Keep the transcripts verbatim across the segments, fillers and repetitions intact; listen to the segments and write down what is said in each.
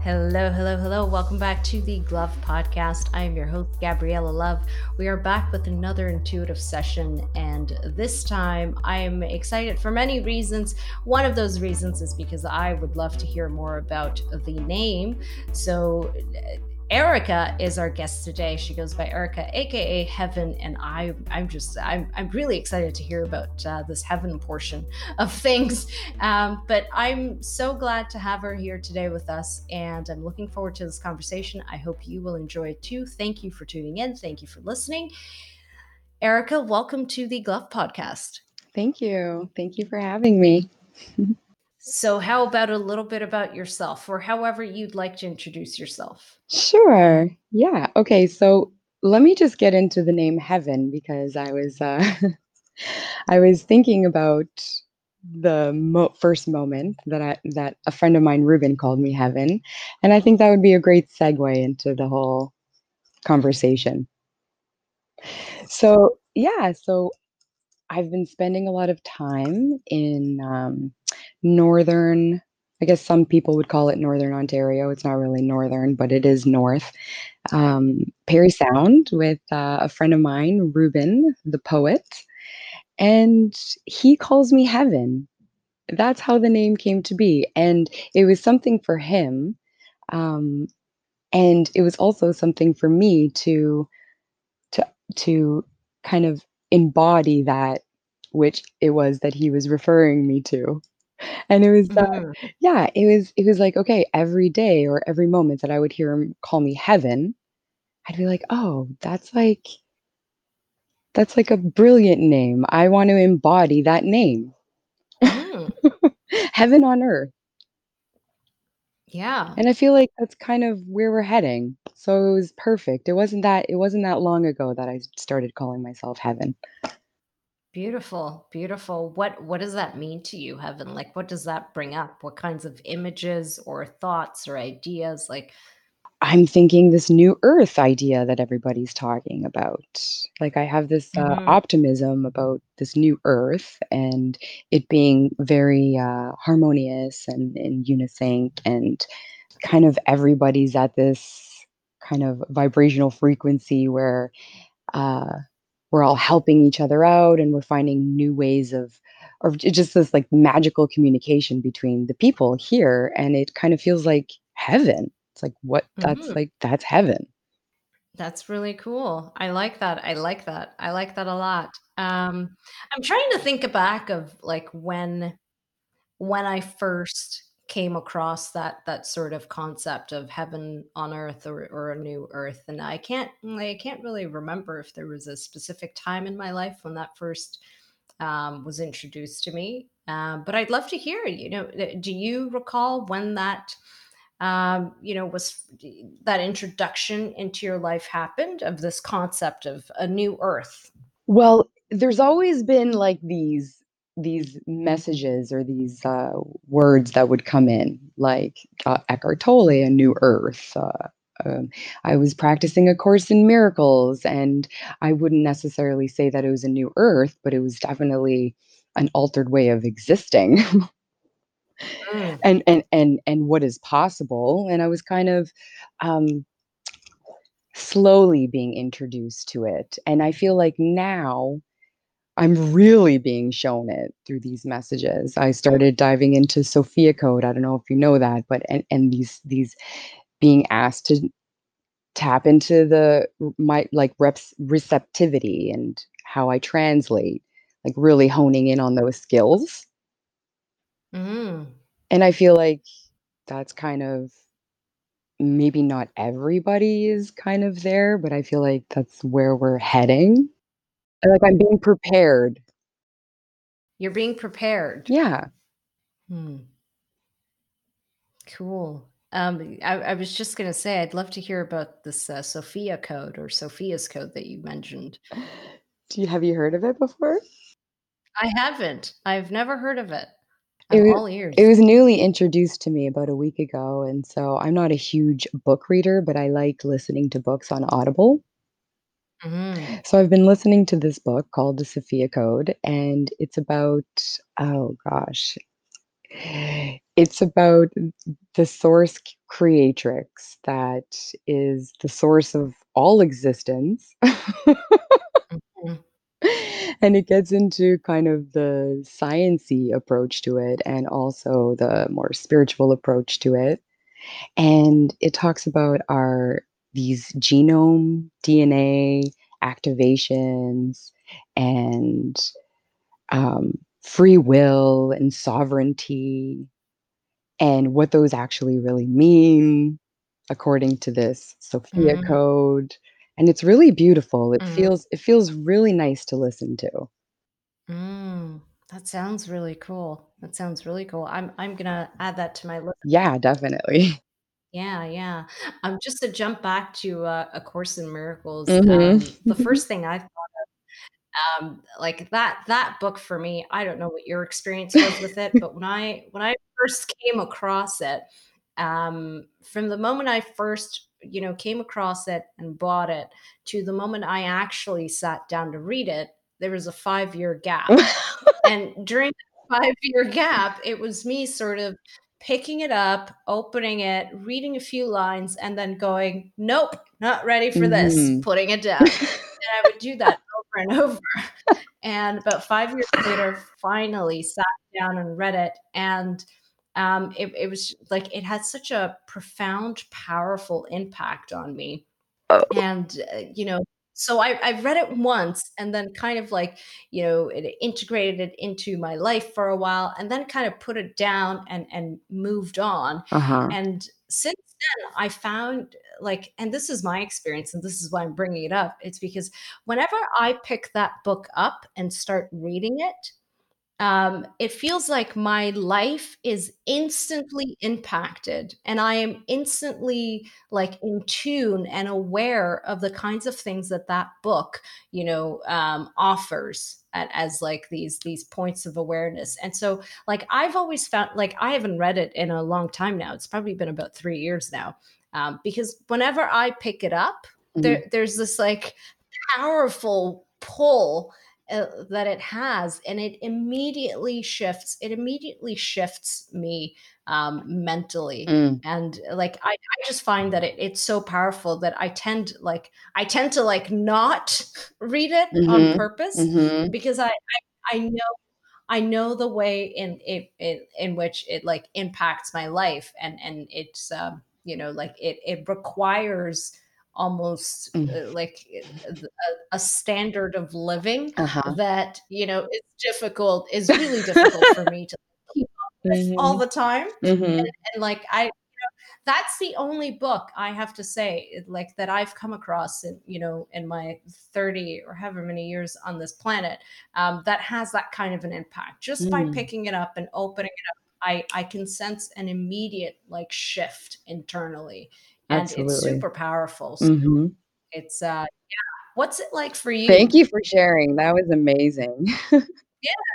Hello, hello, hello. Welcome back to the Glove Podcast. I am your host, Gabriella Love. We are back with another intuitive session, and this time I am excited for many reasons. One of those reasons is because I would love to hear more about the name. So, Erica is our guest today. She goes by Erica, aka Heaven, and I, I'm just, I'm, I'm really excited to hear about uh, this Heaven portion of things. Um, but I'm so glad to have her here today with us, and I'm looking forward to this conversation. I hope you will enjoy it too. Thank you for tuning in. Thank you for listening. Erica, welcome to the Glove Podcast. Thank you. Thank you for having me. So, how about a little bit about yourself, or however you'd like to introduce yourself? Sure. Yeah. Okay. So let me just get into the name Heaven because I was uh, I was thinking about the mo- first moment that I that a friend of mine, Ruben, called me Heaven, and I think that would be a great segue into the whole conversation. So yeah. So I've been spending a lot of time in um, northern, I guess some people would call it Northern Ontario. It's not really northern, but it is north. Um, Perry Sound with uh, a friend of mine, Ruben, the poet, and he calls me Heaven. That's how the name came to be. And it was something for him. Um, and it was also something for me to to to kind of embody that which it was that he was referring me to. And it was, uh Mhm. yeah, it was it was like, okay, every day or every moment that I would hear him call me Heaven, I'd be like, "Oh, that's like that's like a brilliant name. I want to embody that name." Mm. Heaven on earth. Yeah. And I feel like that's kind of where we're heading. So it was perfect. It wasn't that it wasn't that long ago that I started calling myself Heaven. Beautiful, beautiful. What what does that mean to you, Heaven? Like, what does that bring up? What kinds of images or thoughts or ideas? Like, I'm thinking this new earth idea that everybody's talking about. Like, I have this uh, mhm, optimism about this new earth and it being very uh, harmonious and, and unisync, and kind of everybody's at this kind of vibrational frequency where uh, we're all helping each other out and we're finding new ways of of j- just this like magical communication between the people here, and it kind of feels like heaven. It's like what that's mhm. like that's heaven. That's really cool. I like that. I like that. I like that a lot. Um, I'm trying to think back of like when when I first came across that that sort of concept of heaven on earth, or, or a new earth, and I can't I can't really remember if there was a specific time in my life when that first um, was introduced to me. Um, but I'd love to hear. You know, uh, do you recall when that um, you know was that introduction into your life happened of this concept of a new earth? Well, there's always been like these these messages or these uh, words that would come in, like uh, Eckhart Tolle, a new earth. Uh, um, I was practicing A Course in Miracles, and I wouldn't necessarily say that it was a new earth, but it was definitely an altered way of existing, Mm, and and and and what is possible. And I was kind of um, slowly being introduced to it, and I feel like now I'm really being shown it through these messages. I started diving into Sophia Code. I don't know if you know that, but and and these these being asked to tap into the my like reps receptivity and how I translate, like really honing in on those skills. mm, And I feel like that's kind of maybe not everybody is kind of there, but I feel like that's where we're heading. Like I'm being prepared. you're being prepared. Yeah. Hmm. Cool. Um, I, I was just going to say, I'd love to hear about this uh, Sophia code or Sophia's code that you mentioned. Do you have you heard of it before? I haven't. I've never heard of it. It I'm wa all it ears. was newly introduced to me about a week ago, and so I'm not a huge book reader, but I like listening to books on Audible. Hmm. So I've been listening to this book called The Sophia Code, and it's about, oh gosh, It's about the source c- creatrix that is the source of all existence. Mhm. And it gets into kind of the sciency approach to it and also the more spiritual approach to it. And it talks about our these genome D N A activations and um, free will and sovereignty and what those actually really mean according to this Sophia Mhm. code. And it's really beautiful. It Mhm. feels it feels really nice to listen to. Mm. That sounds really cool. That sounds really cool. I'm I'm gonna add that to my list. Yeah, definitely. Yeah, yeah. Um, just to jump back to uh, A Course in Miracles, Mhm. um, the first thing I um, like that that book for me, I don't know what your experience was with it, but when I when I first came across it, um, from the moment I first, you know, came across it and bought it to the moment I actually sat down to read it, there was a five-year gap. And during that five-year gap, it was me sort of picking it up, opening it, reading a few lines, and then going, "Nope, not ready for this," Mhm. putting it down. And I would do that over and over. And about five years later, finally sat down and read it, and, um, it it was like it had such a profound, powerful impact on me. Oh, And, uh, you know, so I I read it once and then kind of like, you know, it integrated it into my life for a while and then kind of put it down and and moved on. uh-huh. And since then, I found like and this is my experience and this is why I'm bringing it up. It's because whenever I pick that book up and start reading it, um, it feels like my life is instantly impacted, and I am instantly, like, in tune and aware of the kinds of things that that book, you know, um, offers a as, like, these these points of awareness, and so, like, I've always found like, I haven't read it in a long time now, it's probably been about three years now, um, because whenever I pick it up, Mhm. there there's this, like, powerful pull uh, that it has, and it immediately shifts it immediately shifts me um mentally. Mm. And like i, I just find that it, it's so powerful that i tend like i tend to like not read it on Mhm. purpose Mhm. because i i, I know I know the way in it, it in which it like impacts my life, and and it's um you know like it it requires almost Mm. uh, like a, a standard of living Uh-huh. that you know is difficult is really difficult for me to keep up with all Mhm. the time. Mhm. And like I that's the only book I have to say, it- like that I've come across in, you know, in my thirty or however many years on this planet, um, that has that kind of an impact. Just by Mm. picking it up and opening it up, I, I can sense an immediate like shift internally. And it's Absolutely. super powerful. So Mhm. it's uh what's it like for Thank you? you for sharing. That was amazing. Yeah.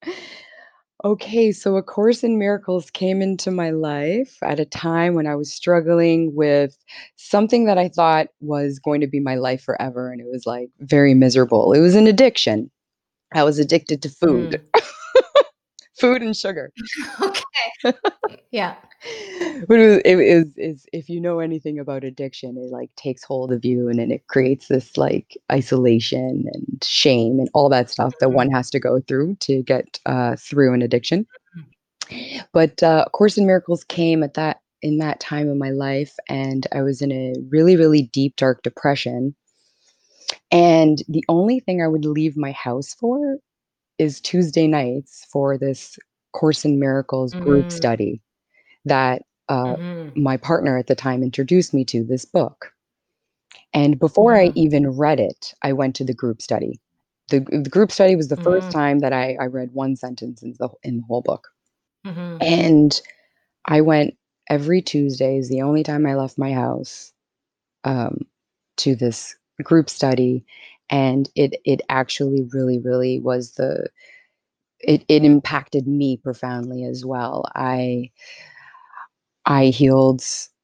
Okay, so A Course in Miracles came into my life at a time when I was struggling with something that I thought was going to be my life forever, and it was, like, very miserable. It was an addiction. I was addicted to food. Mm. Food and sugar. Okay. Yeah. But it was it is is if you know anything about addiction, it, like, takes hold of you, and then it creates this, like, isolation and shame and all that stuff that Mhm. one has to go through to get, uh, through an addiction. But, uh, A Course in Miracles came at that in that time of my life, and I was in a really, really deep, dark depression, and the only thing I would leave my house for is Tuesday nights for this Course in Miracles group Mm. study that, uh, Mhm. my partner at the time introduced me to this book, and before I Mhm. even read it, I went to the group study. The the group study was the first Mhm. time that I I read one sentence in the in the whole book, Mhm. and I went every Tuesday is the only time I left my house, um, to this group study, and it it actually really, really was the it it impacted me profoundly as well. I I healed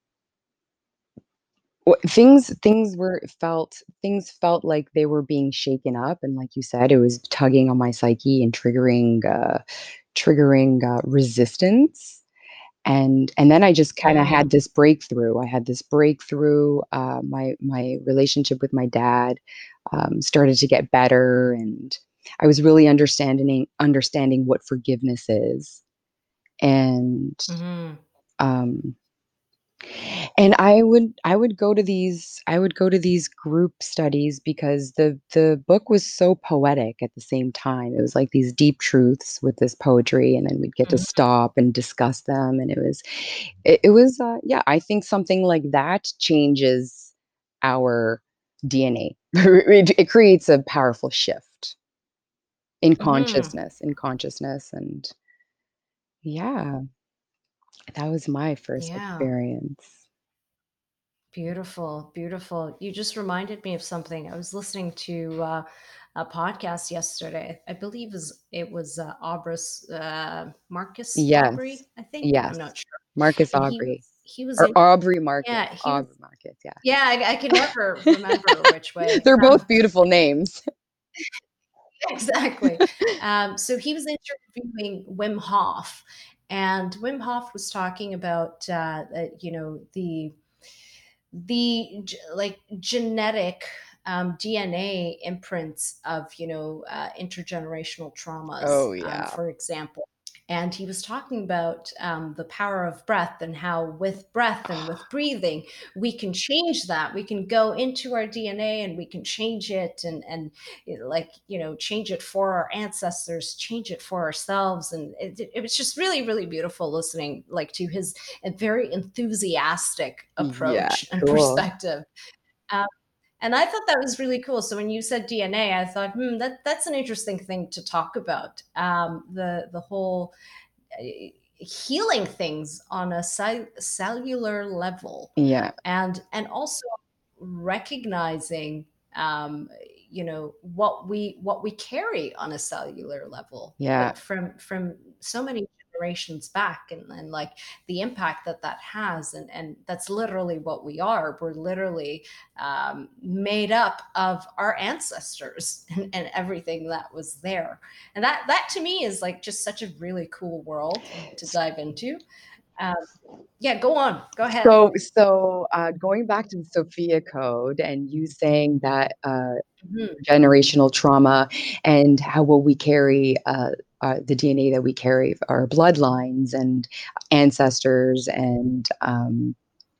w things things were felt things felt like they were being shaken up, and like you said, it was tugging on my psyche and triggering, uh, triggering uh, resistance. And and then I just kind of Mm, had this breakthrough. I had this breakthrough. Uh, my my relationship with my dad um, started to get better, and I was really understanding understanding what forgiveness is. And mhm, um, and I would I would go to these I would go to these group studies because the the book was so poetic at the same time. It was like these deep truths with this poetry, and then we'd get to mhm, stop and discuss them, and it was it, it was uh, yeah, I think something like that changes our D N A. it, it creates a powerful shift in mhm. consciousness, in consciousness and yeah, that was my first Yeah. experience. Beautiful, beautiful. You just reminded me of something. I was listening to uh, a podcast yesterday. I believe is it was uh, Aubris, uh, Marcus Yes. Aubrey. I think I'm Yes. not sure. Marcus And he was Aubrey he was or in. Aubrey Marcus, Yeah, he was. Aubrey Marcus, yeah. Yeah, I, I can never remember which way. They're Um, both beautiful names. exactly. Um, so he was interviewing Wim Hof, and Wim Hof was talking about uh, uh, you know the the g- like genetic um, D N A imprints of you know uh, intergenerational traumas, Oh, um, yeah. for example. And he was talking about um, the power of breath and how with breath and with breathing we can change that. We can go into our D N A and we can change it and and it, like you know change it for our ancestors, change it for ourselves. And it, it was just really really beautiful listening like to his a very enthusiastic Yeah, approach and cool. perspective. Um, and I thought that was really cool. So when you said D N A, I thought, hmm, that that's an interesting thing to talk about. Um, the the whole uh, healing things on a cell- cellular level, Yeah, and and also recognizing um, you know what we what we carry on a cellular level yeah. uh, from from so many generations back, and, and like the impact that that has, and and that's literally what we are. We're literally um, made up of our ancestors and, and everything that was there. And that that to me is like just such a really cool world to dive into. um, yeah, go on, go ahead. So so, uh, going back to the Sophia Code and you saying that, uh, Mhm, generational trauma and how will we carry, uh, uh, the D N A that we carry, our bloodlines and ancestors and, um,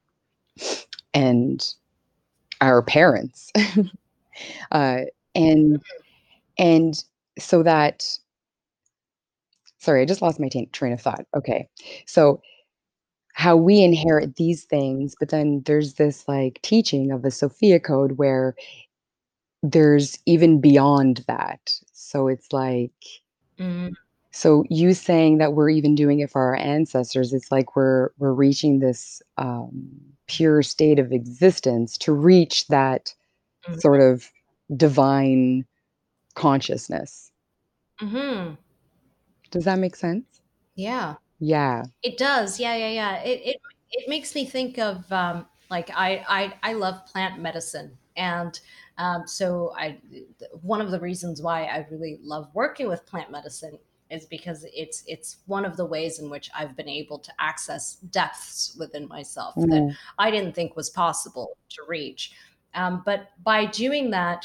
and our parents. Uh, and and so that sorry, I just lost my tain train of thought. Okay. So how we inherit these things, but then there's this like teaching of the Sophia Code where there's even beyond that. So it's like mhm, so you saying that we're even doing it for our ancestors, it's like we're we're reaching this um, pure state of existence to reach that mhm, sort of divine consciousness. mhm. Does that make sense? Yeah, Yeah. it does. Yeah, yeah, yeah. It it it makes me think of um, like I I I love plant medicine, and um, so I one of the reasons why I really love working with plant medicine is because it's it's one of the ways in which I've been able to access depths within myself that Mm, I didn't think was possible to reach. Um, but by doing that,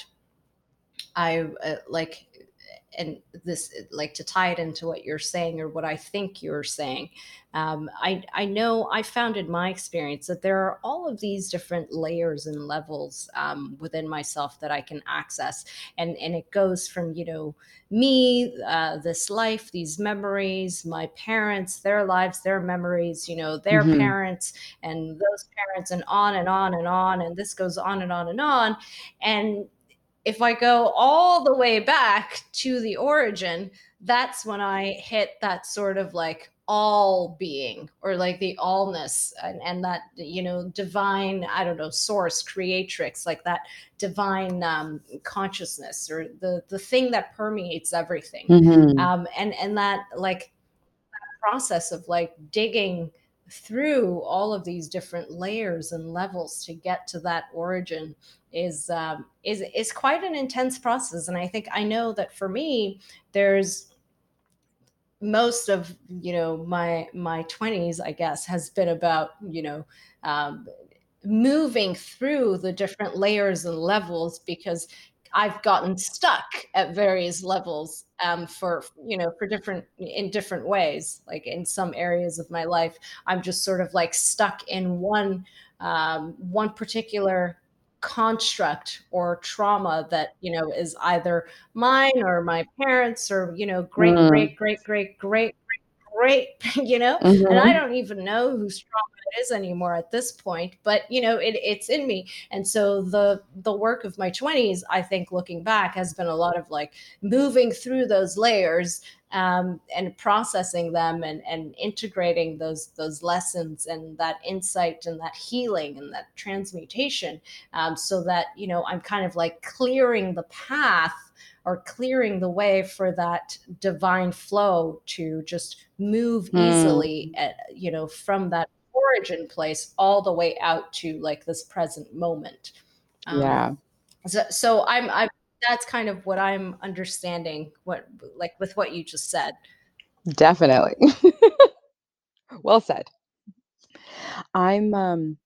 I uh, like, and this like to tie it into what you're saying or what I think you're saying. Um, I I know I found in my experience that there are all of these different layers and levels um, within myself that I can access, and and it goes from you know me, uh, this life, these memories, my parents, their lives, their memories, you know, their mhm, parents, and those parents, and on and on and on, and this goes on and on and on, and if I go all the way back to the origin, that's when I hit that sort of like all being or like the allness and, and that, you know, divine, I don't know, source, creatrix, like that divine um, consciousness or the, the thing that permeates everything. mhm. Um, and, and that like process of like digging through all of these different layers and levels to get to that origin is um, is is quite an intense process. And I think I know that for me, there's most of you know my my twenties, I guess, has been about you know um, moving through the different layers and levels, because I've gotten stuck at various levels, um, for you know for different in different ways. Like in some areas of my life, I'm just sort of like stuck in one um, one particular construct or trauma that you know is either mine or my parents or you know great Mm, great great great great great, you know, and I mhm, don't even know whose trauma it is anymore at this point, but you know, it, it's in me. And so the the work of my twenties, I think, looking back, has been a lot of like moving through those layers, um, and processing them, and and integrating those those lessons and that insight and that healing and that transmutation, um, so that you know I'm kind of like clearing the path or clearing the way for that divine flow to just move easily mm, at, you know from that origin place all the way out to like this present moment. um yeah, so, so i'm i that's kind of what I'm understanding, what like with what you just said. definitely. Well said. I'm, um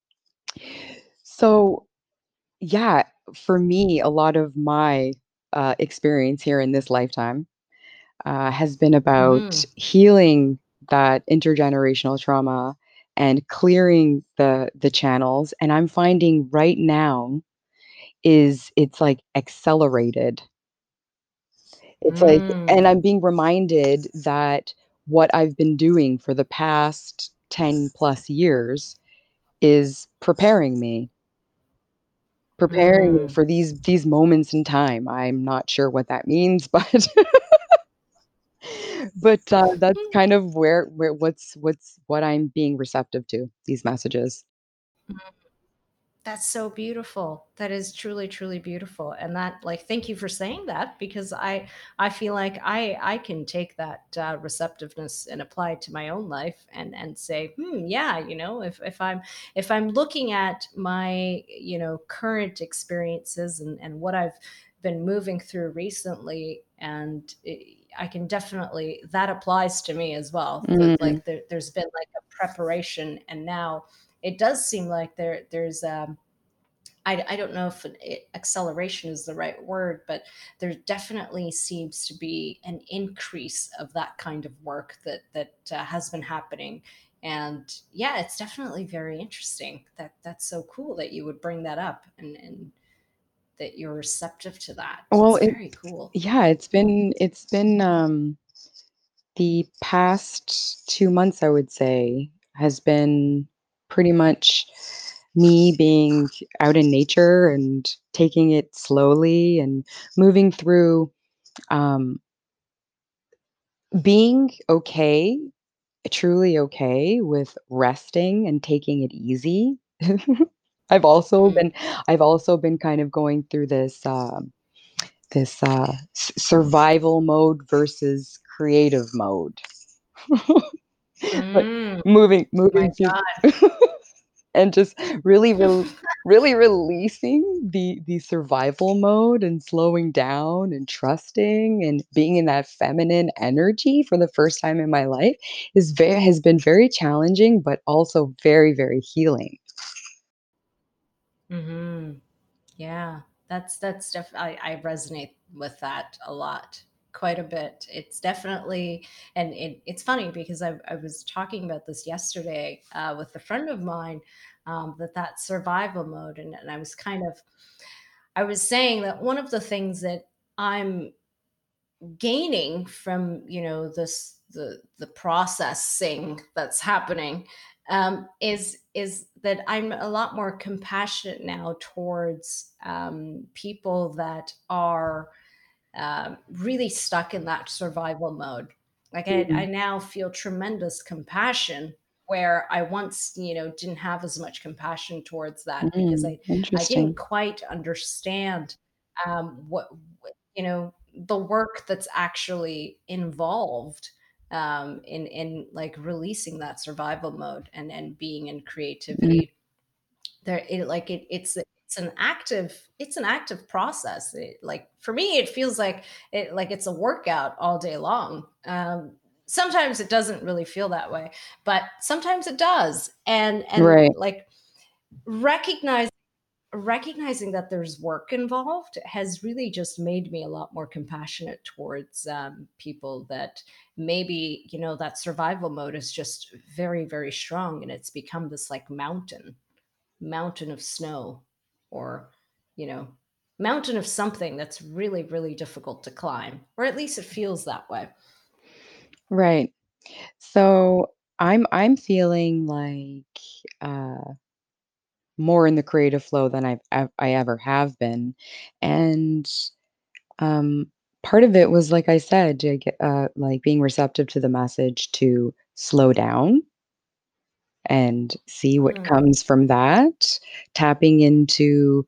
so, yeah, for me, a lot of my, uh, experience here in this lifetime, uh, has been about Hmm. healing that intergenerational trauma and clearing the the channels, and I'm finding right now is it's, like, accelerated. It's like and Mm. I'm being reminded that what I've been doing for the past ten plus years is preparing me, preparing me Mm. for these these moments in time. I'm not sure what that means, but but, uh, that's kind of where where what's what's what I'm being receptive to, these messages. That's so beautiful. That is truly, truly beautiful. And that, like, thank you for saying that, because I, I feel like I, I can take that uh, receptiveness and apply it to my own life, and and say, hmm, yeah, you know, if if I'm if I'm looking at my, you know, current experiences, and and what I've been moving through recently, and it, I can definitely, that applies to me as well. That Mm, like there, there's been like a preparation, and now it does seem like there there's um I, I don't know if an, it, acceleration is the right word, but there definitely seems to be an increase of that kind of work that that uh, has been happening. And yeah, it's definitely very interesting. That that's so cool that you would bring that up, and and that you're receptive to that. well, It's it very cool. yeah, it's been it's been, um the past two months, I would say, has been pretty much me being out in nature and taking it slowly and moving through, um, being okay, truly okay with resting and taking it easy. I've also Mm. been I've also been kind of going through this, um, this, uh, s survival mode versus creative mode. Like, Mm. moving My moving through God. and just really rel really releasing the the survival mode and slowing down and trusting and being in that feminine energy for the first time in my life is very has been very challenging, but also very, very healing. Hmm. Yeah, that's that's def I, I resonate with that a lot, quite a bit. It's definitely, and it, it's funny because I, I was talking about this yesterday uh, with a friend of mine, um, that that survival mode, and, and I was kind of, I was saying that one of the things that I'm gaining from you know this the the processing that's happening, um, is is that I'm a lot more compassionate now towards um, people that are um, really stuck in that survival mode. Like I, I Mm, now feel tremendous compassion, where I once, you know, didn't have as much compassion towards that, because mm, I, I didn't interesting. quite understand um, what, what, you know, the work that's actually involved um, in, in like releasing that survival mode, and, and being in Mm, creativity. There it like it it's it's an active it's an active process. It, like for me, it feels like it like it's a workout all day long. Um, sometimes it doesn't really feel that way, but sometimes it does. And and Right. like recognize recognizing that there's work involved has really just made me a lot more compassionate towards um, people that maybe, you know, that survival mode is just very, very strong, and it's become this like mountain mountain of snow, or, you know, mountain of something that's really, really difficult to climb, or at least it feels that way. Right. So I'm I'm feeling like uh more in the creative flow than I've ev- I ever have been. And um part of it was like I said, to get, uh like being receptive to the message to slow down and see what Mm, comes from that, tapping into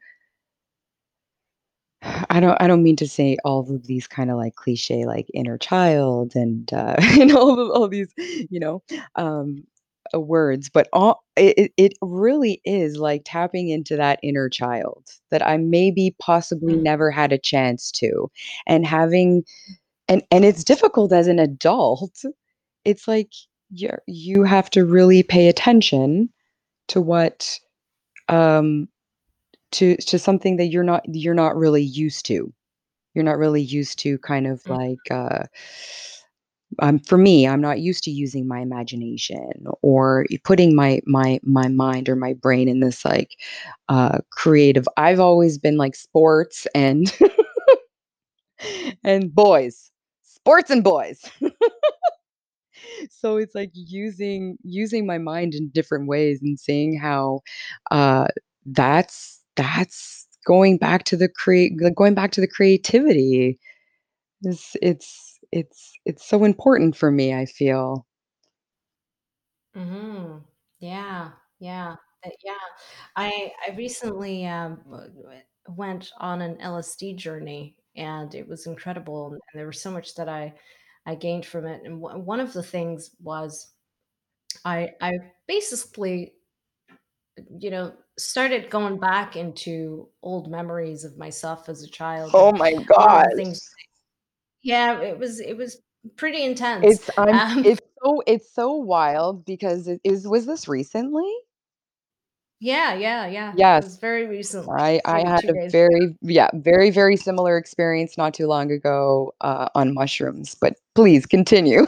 I don't I don't mean to say all of these kinda like cliche like inner child and, uh, and all of all these, you know, um, uh, words, but all it it it really is like tapping into that inner child that I maybe possibly mm, never had a chance to, and having and and it's difficult as an adult. It's like you're you have to really pay attention to what, um to to something that you're not you're not really used to. You're not really used to kind of mm. like, uh, um, for me, I'm not used to using my imagination or y putting my my my mind or my brain in this, like, uh, creative I've always been like sports and and boys. Sports and boys. So it's like using using my mind in different ways and seeing how, uh, that's that's going back to the create going back to the creativity. It's it's it's it's so important for me, I feel. Mhm. Yeah, yeah, uh, yeah. I I recently, um, w w went on an L S D journey, and it was incredible, and there was so much that I I gained from it, and one one of the things was I I basically, you know, started going back into old memories of myself as a child, Oh and my one of the gosh. things, yeah, it was it was pretty intense. It's I'm Um, it's so it's so wild because it is was this recently? yeah, yeah, yeah. It Yes. was very recently, I I maybe had two a days. very yeah, very, very similar experience not too long ago, uh, on mushrooms, but please continue.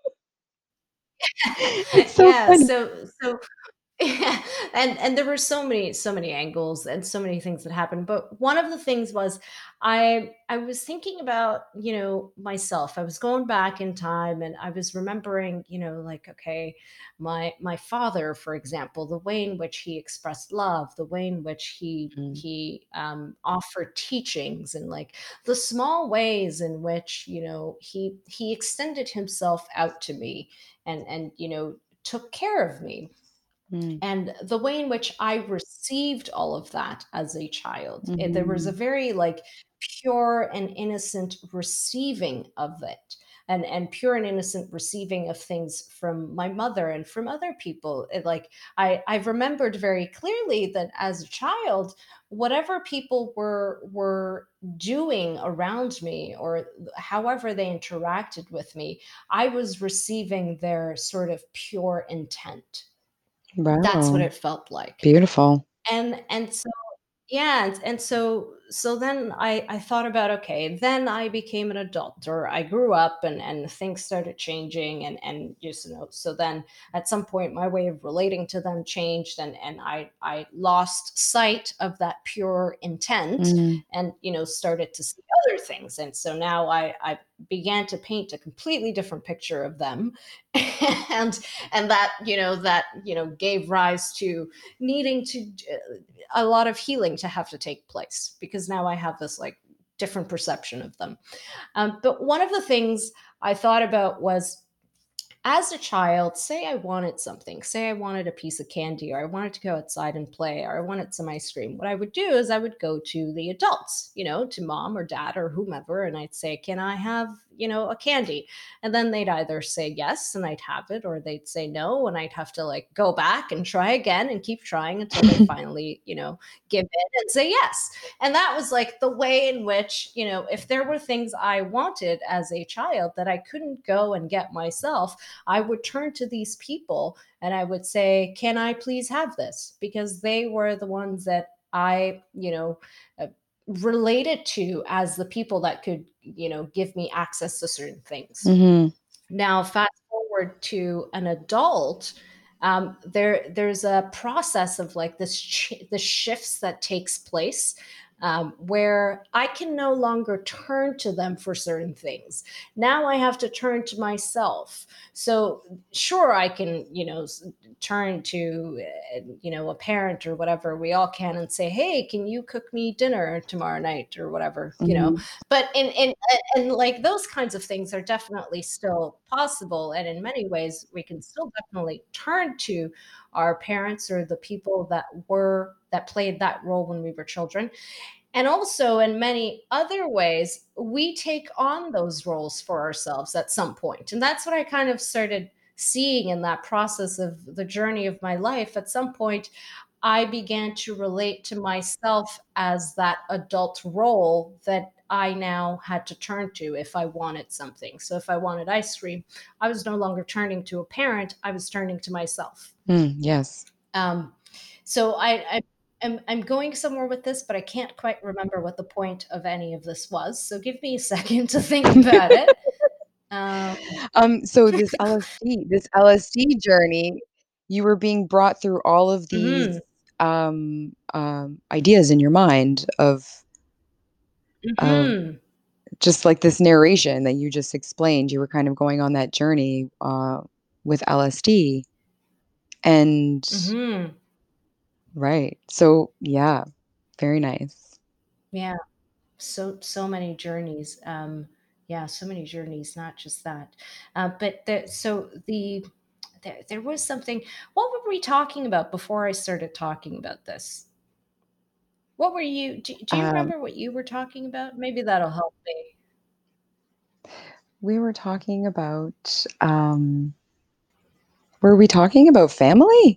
It's so Yeah, funny. so so yeah, and and there were so many so many angles and so many things that happened, but one of the things was I I was thinking about, you know, myself. I was going back in time, and I was remembering, you know, like, okay, my my father, for example, the way in which he expressed love, the way in which he Mm, he um, offered teachings, and like the small ways in which, you know, he he extended himself out to me, and and you know, took care of me, mm, and the way in which I received all of that as a child, it, there was a mhm, very like pure and innocent receiving of it, and and pure and innocent receiving of things from my mother and from other people. It, like I I remembered very clearly that as a child, whatever people were were doing around me, or however they interacted with me, I was receiving their sort of pure intent. That's what wow, it felt like. beautiful. And and so yeah, and and so so then I I thought about, okay, then I became an adult, or I grew up, and and things started changing, and and just, you know, so then at some point my way of relating to them changed, and and I I lost sight of that pure intent, Mm, and, you know, started to see other things. And so now I I began to paint a completely different picture of them. and and that, you know, that, you know, gave rise to needing to a lot of healing to have to take place, because now I have this like different perception of them. Um, but one of the things I thought about was, as a child, say I wanted something, say I wanted a piece of candy, or I wanted to go outside and play, or I wanted some ice cream. What I would do is I would go to the adults, you know, to mom or dad or whomever, and I'd say, "Can I have, you know, a candy. And then they'd either say yes and I'd have it, or they'd say no and I'd have to like go back and try again and keep trying until they finally, you know, give in and say yes. And that was like the way in which, you know, if there were things I wanted as a child that I couldn't go and get myself, I would turn to these people and I would say, "Can I please have this?" Because they were the ones that I, you know, uh, related to as the people that could, you know, give me access to certain things. Mhm. Now, fast forward to an adult, um, there there's a process of like this ch- the shifts that takes place, um, where I can no longer turn to them for certain things. Now I have to turn to myself. So sure, I can, you know, s- turn to uh, you know, a parent or whatever. We all can and say, "Hey, can you cook me dinner tomorrow night?" or whatever, you know. Mhm. But in in and like those kinds of things are definitely still possible, and in many ways we can still definitely turn to our parents or the people that were that played that role when we were children. And also in many other ways we take on those roles for ourselves at some point, and that's what I kind of started seeing in that process of the journey of my life. At some point I began to relate to myself as that adult role that I now had to turn to if I wanted something. So if I wanted ice cream, I was no longer turning to a parent, I was turning to myself. Mm, yes. Um, so I, I I'm, I'm going somewhere with this, but I can't quite remember what the point of any of this was. So give me a second to think about it. Um, Um, so this L S D this L S D journey, you were being brought through all of these, mhm, um, um, ideas in your mind of of mhm, just like this narration that you just explained. You were kind of going on that journey, uh, with L S D, and mhm. right. So, yeah, very nice. Yeah. so so many journeys, um yeah, so many journeys, not just that. Uh, but the so the there, there was something. What were we talking about before I started talking about this? What were you do, do you Um, remember what you were talking about? Maybe that'll help me. we were talking about, um were we talking about family?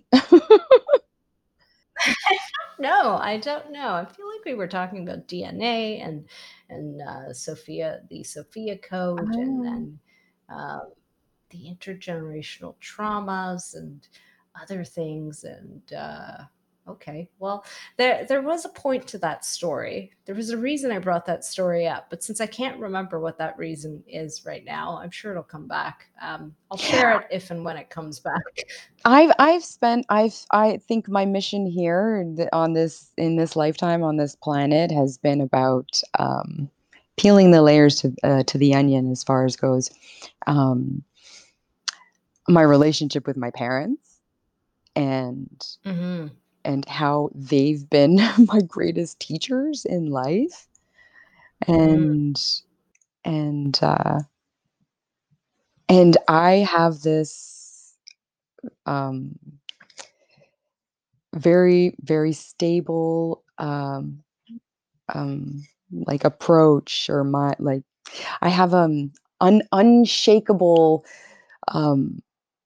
No, I don't know. I feel like we were talking about D N A and and uh, Sophia, the Sophia Code, and Oh. and um, the intergenerational traumas and other things. And uh, okay, well, there there was a point to that story. There was a reason I brought that story up, but since I can't remember what that reason is right now, I'm sure it'll come back. Um, I'll share it if and when it comes back. I've I've spent I've I think my mission here th on this in this lifetime on this planet has been about, um, peeling the layers to, uh, to the onion as far as goes, um, my relationship with my parents and Hmm. and how they've been my greatest teachers in life, Hmm. and and, uh, and I have this, um, very, very stable, um um, like, approach or my like, I have, um, un unshakable, um,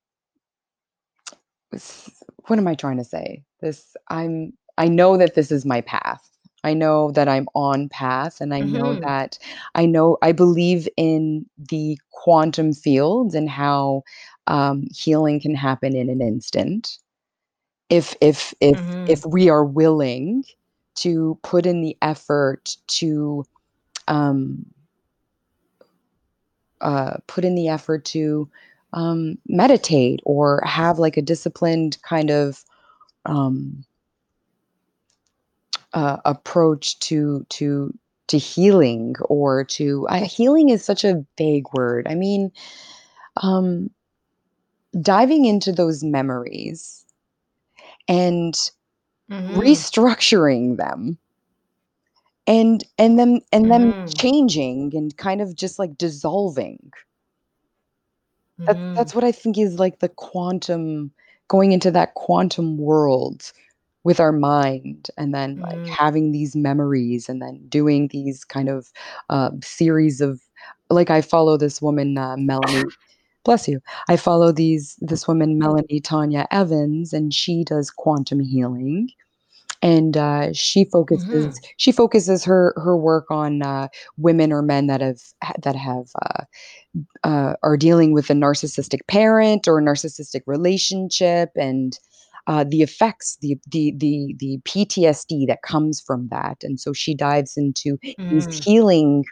s what am I trying to say? This I'm I know that this is my path. I know that I'm on path, and I know Hmm. that I know I believe in the quantum fields and how, um, healing can happen in an instant if if if if Hmm. we are willing to put in the effort to, um uh, put in the effort to, um, meditate or have like a disciplined kind of, um, uh, approach to to to healing or to uh, healing is such a vague word. I mean, um, diving into those memories and Hmm. restructuring them and and them and them Hmm. changing and kind of just like dissolving. That's Hmm. that's what I think is like the quantum going into that quantum world with our mind and then, like, Hmm. having these memories and then doing these kind of, uh, series of like I follow this woman, uh, Melanie bless you. I follow these this woman, Melanie Tanya Evans, and she does quantum healing. And uh, she focuses Mm-hmm. she focuses her her work on uh, women or men that have that have uh, uh, are dealing with a narcissistic parent or a narcissistic relationship, and uh, the effects, the the the the P T S D that comes from that. And so she dives into these Mm-hmm. healing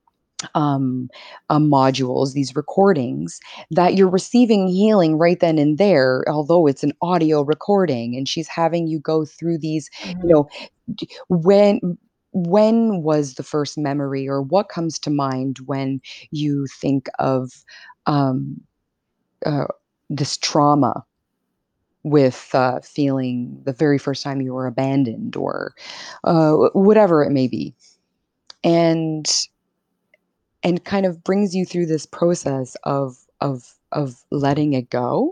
um, uh, modules, these recordings that you're receiving healing right then and there, although it's an audio recording, and she's having you go through these, you Mm-hmm. know, d- when when was the first memory, or what comes to mind when you think of um, uh, this trauma with uh, feeling the very first time you were abandoned, or uh, whatever it may be. And and kind of brings you through this process of of of letting it go.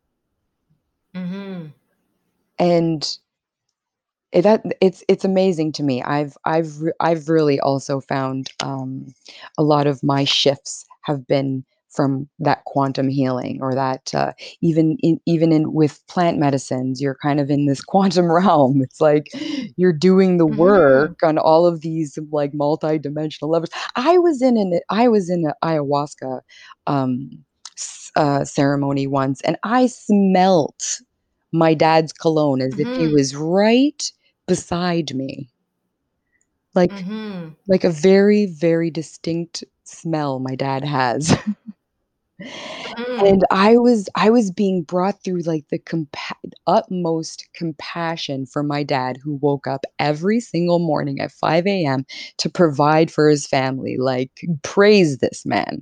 Mm-hmm. And it, that it's it's amazing to me. I've I've re- I've really also found um, a lot of my shifts have been from that quantum healing, or that uh, even in even in with plant medicines, you're kind of in this quantum realm. It's like you're doing the Mm-hmm. work on all of these like multi-dimensional levels. I was in an I was in an ayahuasca um, s- uh, ceremony once, and I smelt my dad's cologne as if he Mm-hmm. was right beside me. Like Mm-hmm. like a very, very distinct smell my dad has. Mm-hmm. And I was I was being brought through, like, the compa utmost compassion for my dad, who woke up every single morning at five a m to provide for his family. Like, praise this man.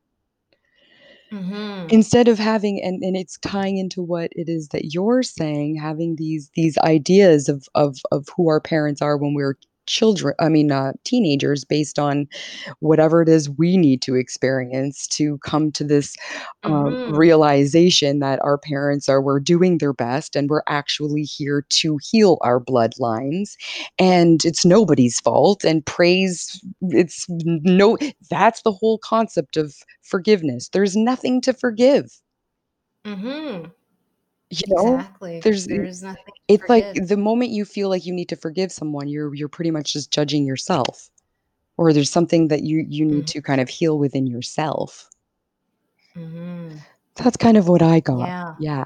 Mm-hmm. Instead of having, and and it's tying into what it is that you're saying, having these these ideas of of of who our parents are when we're children, I mean, uh, teenagers, based on whatever it is we need to experience to come to this uh, Mm-hmm. realization that our parents are were doing their best, and we're actually here to heal our bloodlines, and it's nobody's fault, and praise, it's no, that's the whole concept of forgiveness. There's nothing to forgive, Mm-hmm. you know? Exactly. There's There is nothing to it's like forgive. the moment you feel like you need to forgive someone, you're you're pretty much just judging yourself, or there's something that you you need Mm-hmm. to kind of heal within yourself. Mm-hmm. That's kind of what I got. Yeah. Yeah.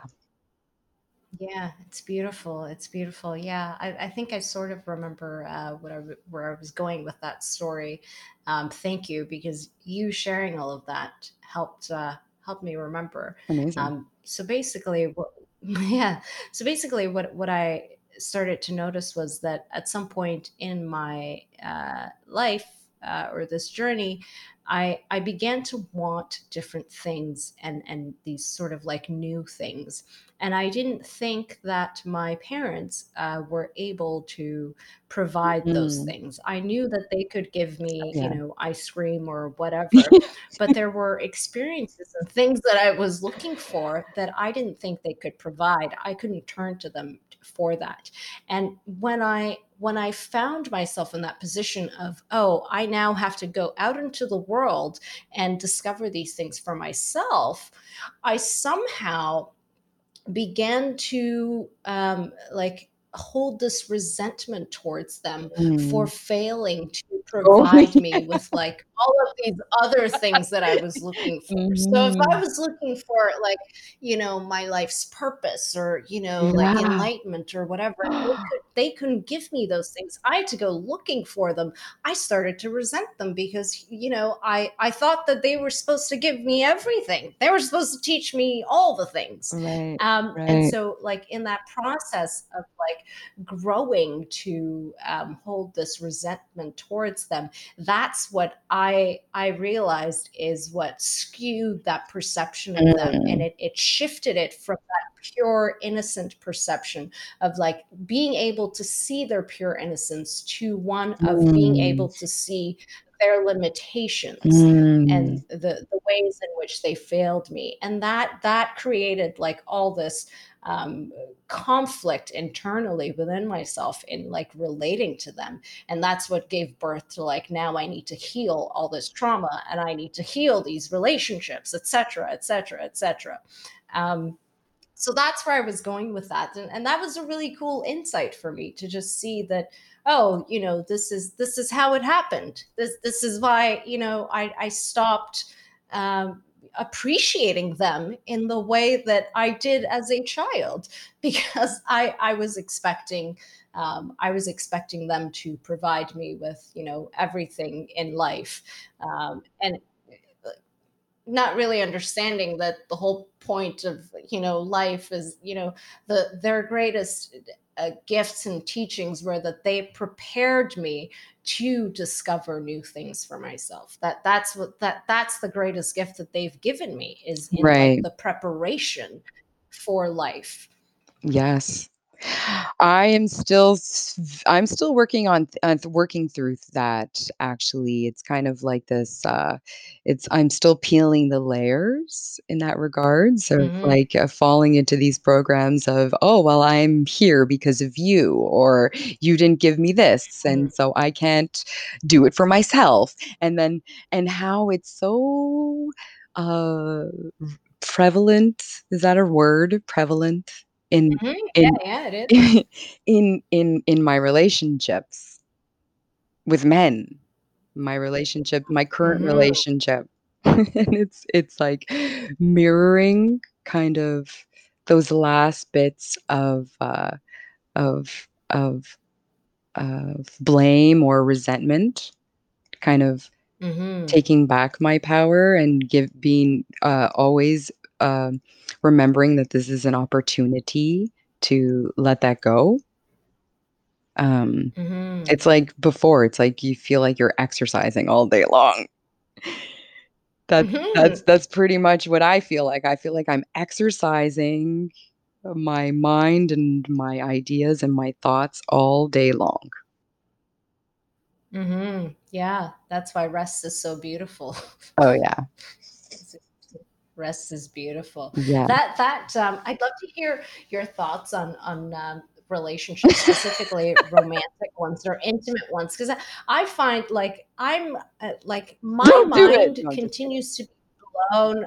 Yeah, it's beautiful. It's beautiful. Yeah, I, I think I sort of remember uh, what I, w- where I was going with that story. Um, thank you, because you sharing all of that helped uh, helped me remember. Amazing. Um, so basically, what yeah, so basically, what what I started to notice was that at some point in my uh, life, uh, or this journey, I I began to want different things, and and these sort of like new things, and I didn't think that my parents uh, were able to provide those Mm. things. I knew that they could give me, you Yeah. know, ice cream or whatever, but there were experiences and things that I was looking for that I didn't think they could provide. I couldn't turn to them for that. And when I when I found myself in that position of, oh, I now have to go out into the world and discover these things for myself, I somehow began to um, like hold this resentment towards them for Mm. failing to Oh, provide me with like all of these other things that I was looking for. So if I mhm. was looking for like, you know, my life's purpose, or, you know, like Yeah. enlightenment or whatever, they could they couldn't give me those things. I had to go looking for them. I started to resent them because, you know, I I thought that they were supposed to give me everything. They were supposed to teach me all the things. Right. Um, and Right. so, like, in that process of like growing to um, hold this resentment towards them, that's what I I realized is what skewed that perception of them, and Mm. it it shifted it from that pure innocent perception of like being able to see their pure innocence to one of being Mm. able to see their limitations and Mm. the the ways in which they failed me, and that that created like all this um, conflict internally within myself in like relating to them, and that's what gave birth to like now I need to heal all this trauma and I need to heal these relationships, etc., etc., etc. um, so that's where I was going with that. And, and that was a really cool insight for me to just see that, oh, you know, this is this is how it happened. This this is why, you know, I, I stopped um, appreciating them in the way that I did as a child, because I I was expecting um, I was expecting them to provide me with, you know, everything in life. Um, and not really understanding that the whole point of, you know, life is, you know, the their greatest uh, gifts and teachings were that they prepared me to discover new things for myself. That that's what that that's the greatest gift that they've given me, is in like Right. the preparation for life. Yes. I am still s I'm still working on th uh, th- working through that, actually. It's kind of like this, uh it's I'm still peeling the layers in that regards of, Hmm. like, uh, falling into these programs of, "Oh, well, I'm here because of you," or "You didn't give me this, and so I can't do it for myself." And then and how it's so, uh, r prevalent, is that a word? Prevalent? In Hmm. Yeah, in yeah, it is. in in in my relationships with men, my relationship my current Hmm. relationship. And it's it's like mirroring kind of those last bits of, uh, of of of blame or resentment, kind of Hmm. taking back my power and give being, uh, always, um, remembering that this is an opportunity to let that go. Um, Hmm. it's like before, it's like you feel like you're exercising all day long. That's that's Hmm. that's pretty much what I feel like. I feel like I'm exercising my mind and my ideas and my thoughts all day long. Hmm. Yeah, that's why rest is so beautiful. Oh, yeah. Rest is beautiful. Yeah. That that um, I'd love to hear your thoughts on on um, relationships, specifically romantic ones or intimate ones, because I, I find like I'm uh, like my Don't do it! mind No, just kidding. continues to be blown.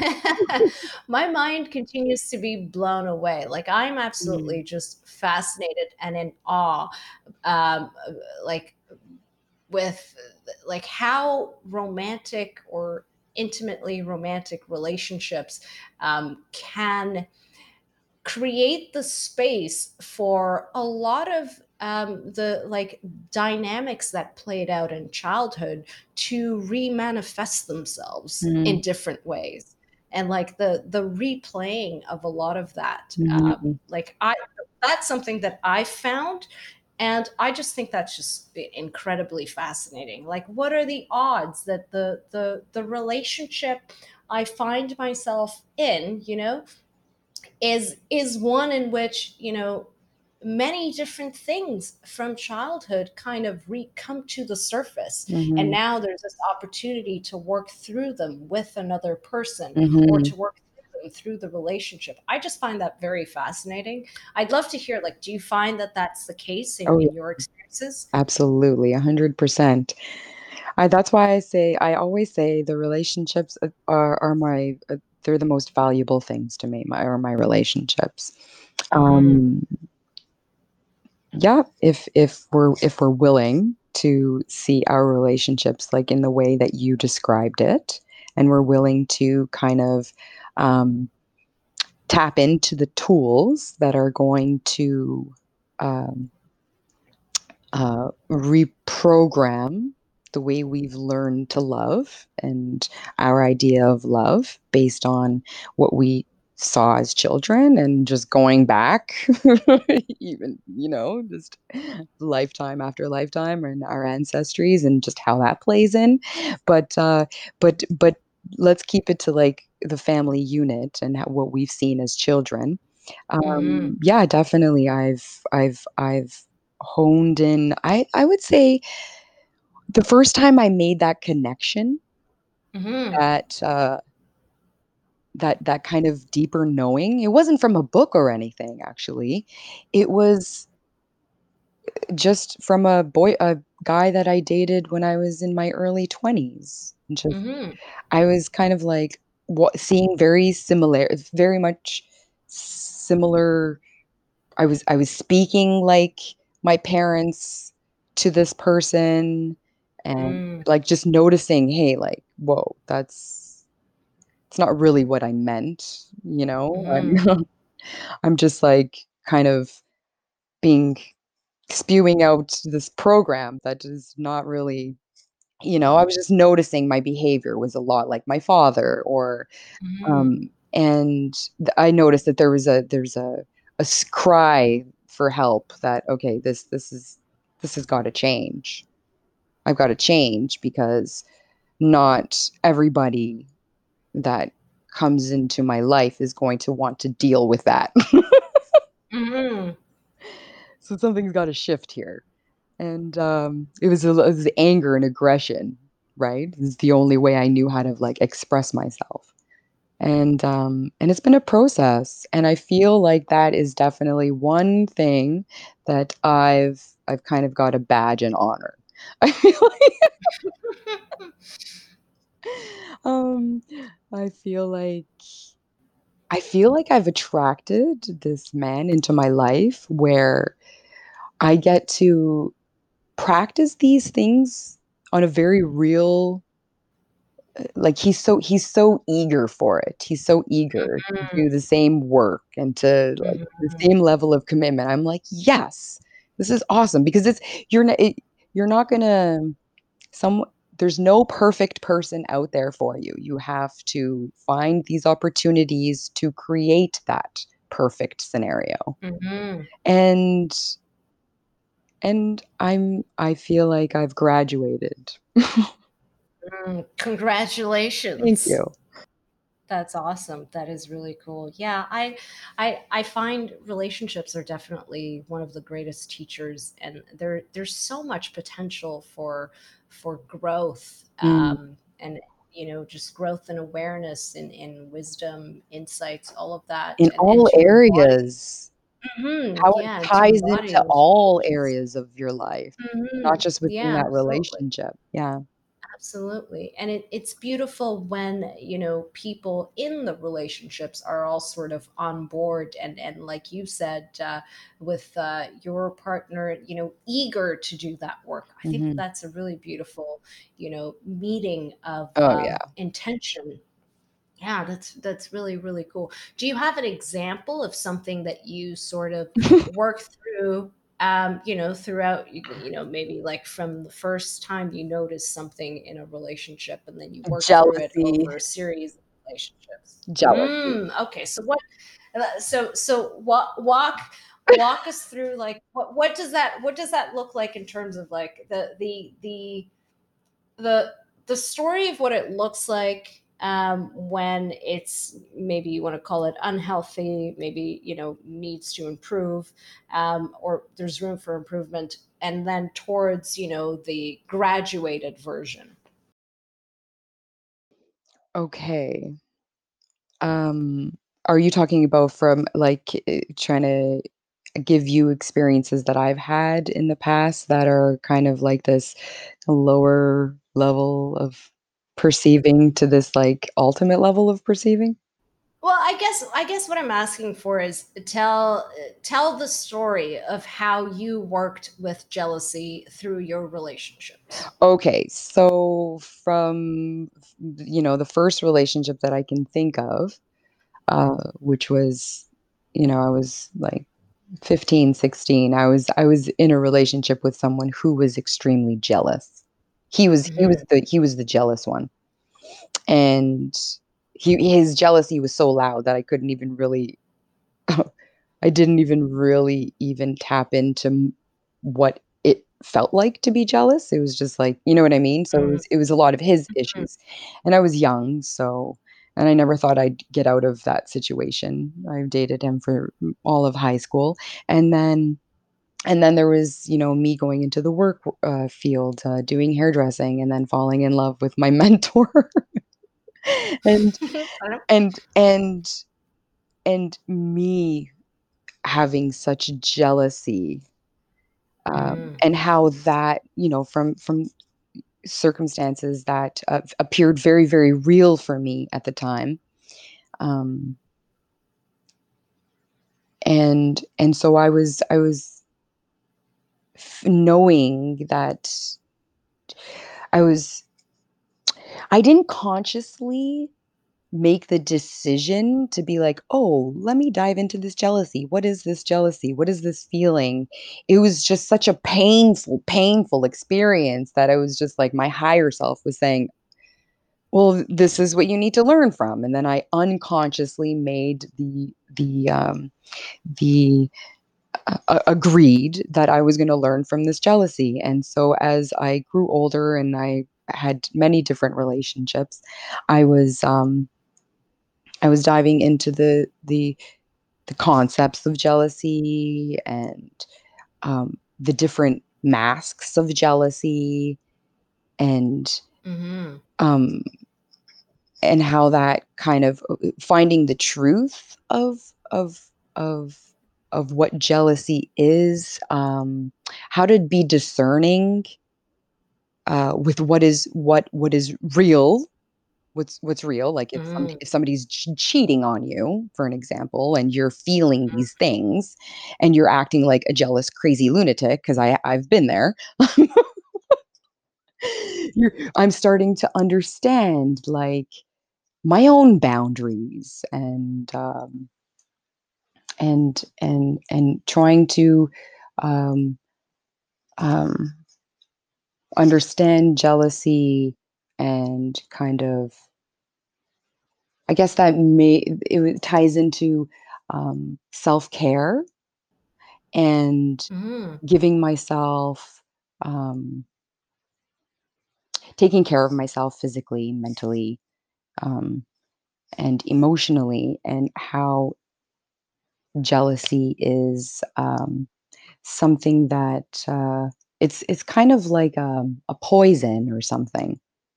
My mind continues to be blown away. Like I'm Mm, absolutely just fascinated and in awe, um, uh, like with like how romantic or intimately romantic relationships um, can create the space for a lot of um, the like dynamics that played out in childhood to re-manifest themselves in mm, different ways, and like the the replaying of a lot of that um, mhm, like I that's something that I found, and I just think that's just incredibly fascinating. Like what are the odds that the the the relationship I find myself in, you know, is is one in which, you know, many different things from childhood kind of re- come to the surface, and mhm, now there's this opportunity to work through them with another person, or mhm. to work through them through the relationship. I just find that very fascinating. I'd love to hear, like, do you find that that's the case in, Oh, in yeah, your experiences? absolutely, one hundred percent. I that's why I say I always say the relationships, uh, are are my uh, they're the most valuable things to me, my are my relationships. Hmm. Um, yeah, if if we're if we're willing to see our relationships, like, in the way that you described it, and we're willing to kind of, um, tap into the tools that are going to, um uh, reprogram the way we've learned to love and our idea of love based on what we saw as children and just going back even you know just lifetime after lifetime and our ancestries and just how that plays in but uh but but let's keep it to like the family unit and how, what we've seen as children. Hmm. um, yeah, definitely. I've I've I've honed in. I I would say The first time I made that connection, Mhm. that, uh that that kind of deeper knowing, it wasn't from a book or anything, actually. It was just from a boy a guy that I dated when I was in my early twenties. Just Mhm. I was kind of like what seeing very similar very much similar I was I was speaking like my parents to this person and, Mm. like, just noticing, "Hey, like, whoa, that's it's not really what I meant," you know? I'm Mhm. I'm just, like, kind of being spewing out this program that is not really you know, I was just noticing my behavior was a lot like my father or, Mhm. um and th I noticed that there was a there's a a s cry for help that, "Okay, this this is this has gotta change. I've gotta change because not everybody that comes into my life is going to want to deal with that." Mhm. So something's gotta shift here. And, um, it was a l it was anger and aggression, right? It's the only way I knew how to, like, express myself. And, um, and it's been a process, and I feel like that is definitely one thing that I've I've kind of got a badge and honor. I feel like um, I feel like I feel like I've attracted this man into my life where I get to practice these things on a very real uh, like, he's so he's so eager for it. He's so eager to Mhm. do the same work and to, like, the Mhm. same level of commitment. I'm like, "Yes, this is awesome," because it's you're n it you're not gonna some there's no perfect person out there for you. You have to find these opportunities to create that perfect scenario. Mhm. And and I'm I feel like I've graduated. Mm. Thank Congratulations. you. That's awesome. That is really cool. Yeah, I I I find relationships are definitely one of the greatest teachers, and there there's so much potential for for growth, Mm. um, and you know, just growth and awareness and, and wisdom, insights, all of that, In and and all to embody. areas. Mhm, How it yeah, and to ties embody into those all values. areas of your life, not Mhm. just within Yeah, that absolutely. relationship. Yeah. Absolutely. And it, it's beautiful when, you know, people in the relationships are all sort of on board and, and like you said, uh, with uh, your partner, you know, eager to do that work. I think Mhm. that's a really beautiful, you know, meeting of Oh, yeah. um, intention. Yeah, that's that's really really cool. Do you have an example of something that you sort of work through, um, you know, throughout, you, you know, maybe like from the first time you noticed something in a relationship, and then you work through it Jealousy, over a series of relationships? jealousy. Mm, okay, so what? uh, So so walk walk walk us through like what what does that what does that look like in terms of like the the the the the story of what it looks like, um, when it's, maybe you want to call it unhealthy, maybe, you know, needs to improve, um, or there's room for improvement, and then towards, you know, the graduated version. Okay. Um, are you talking about from, like, eh, trying to give you experiences that I've had in the past that are kind of like this lower level of perceiving to this, like, ultimate level of perceiving? Well, I guess I guess what I'm asking for is tell tell the story of how you worked with jealousy through your relationships. Okay, so from, you know, the first relationship that I can think of, uh, which was, you know, I was like fifteen, sixteen. I was I was in a relationship with someone who was extremely jealous. He was he was Mhm. the he was the jealous one. And he his jealousy was so loud that I couldn't even really I didn't even really even tap into m what it felt like to be jealous. It was just like, you know what I mean? So it Mm, was it was a lot of his mm, issues, and I was young, so and I never thought I'd get out of that situation. I dated him for m all of high school, and then And then there was, you know, me going into the work uh, field, uh, doing hairdressing, and then falling in love with my mentor, and and and and me having such jealousy, um, Mm, and how that, you know, from from circumstances that uh, appeared very, very real for me at the time. Um, and and so I was I was f- knowing that I was I didn't consciously make the decision to be like, "Oh, let me dive into this jealousy. What is this jealousy? What is this feeling?" It was just such a painful, painful experience that I was just like my higher self was saying, "Well, this is what you need to learn from." And then I unconsciously made the the um the uh, uh, agreed that I was going to learn from this jealousy. And so as I grew older and I had many different relationships, I was um I was diving into the the the concepts of jealousy and um, the different masks of jealousy and mhm, um, and how that kind of uh, finding the truth of of of of what jealousy is, um, how to be discerning uh, with what is what what is real. What's what's real, like, if some mhm, if somebody's ch cheating on you, for an example, and you're feeling these things, and you're acting like a jealous, crazy lunatic, 'cause I I've been there. You're I'm starting to understand, like, my own boundaries and, um, and and and trying to, um, um, understand jealousy and kind of I guess that may it ties into, um, self-care and mhm, giving myself, um taking care of myself physically, mentally, um, and emotionally, and how jealousy is, um, something that, uh it's it's kind of like, um, a poison or something.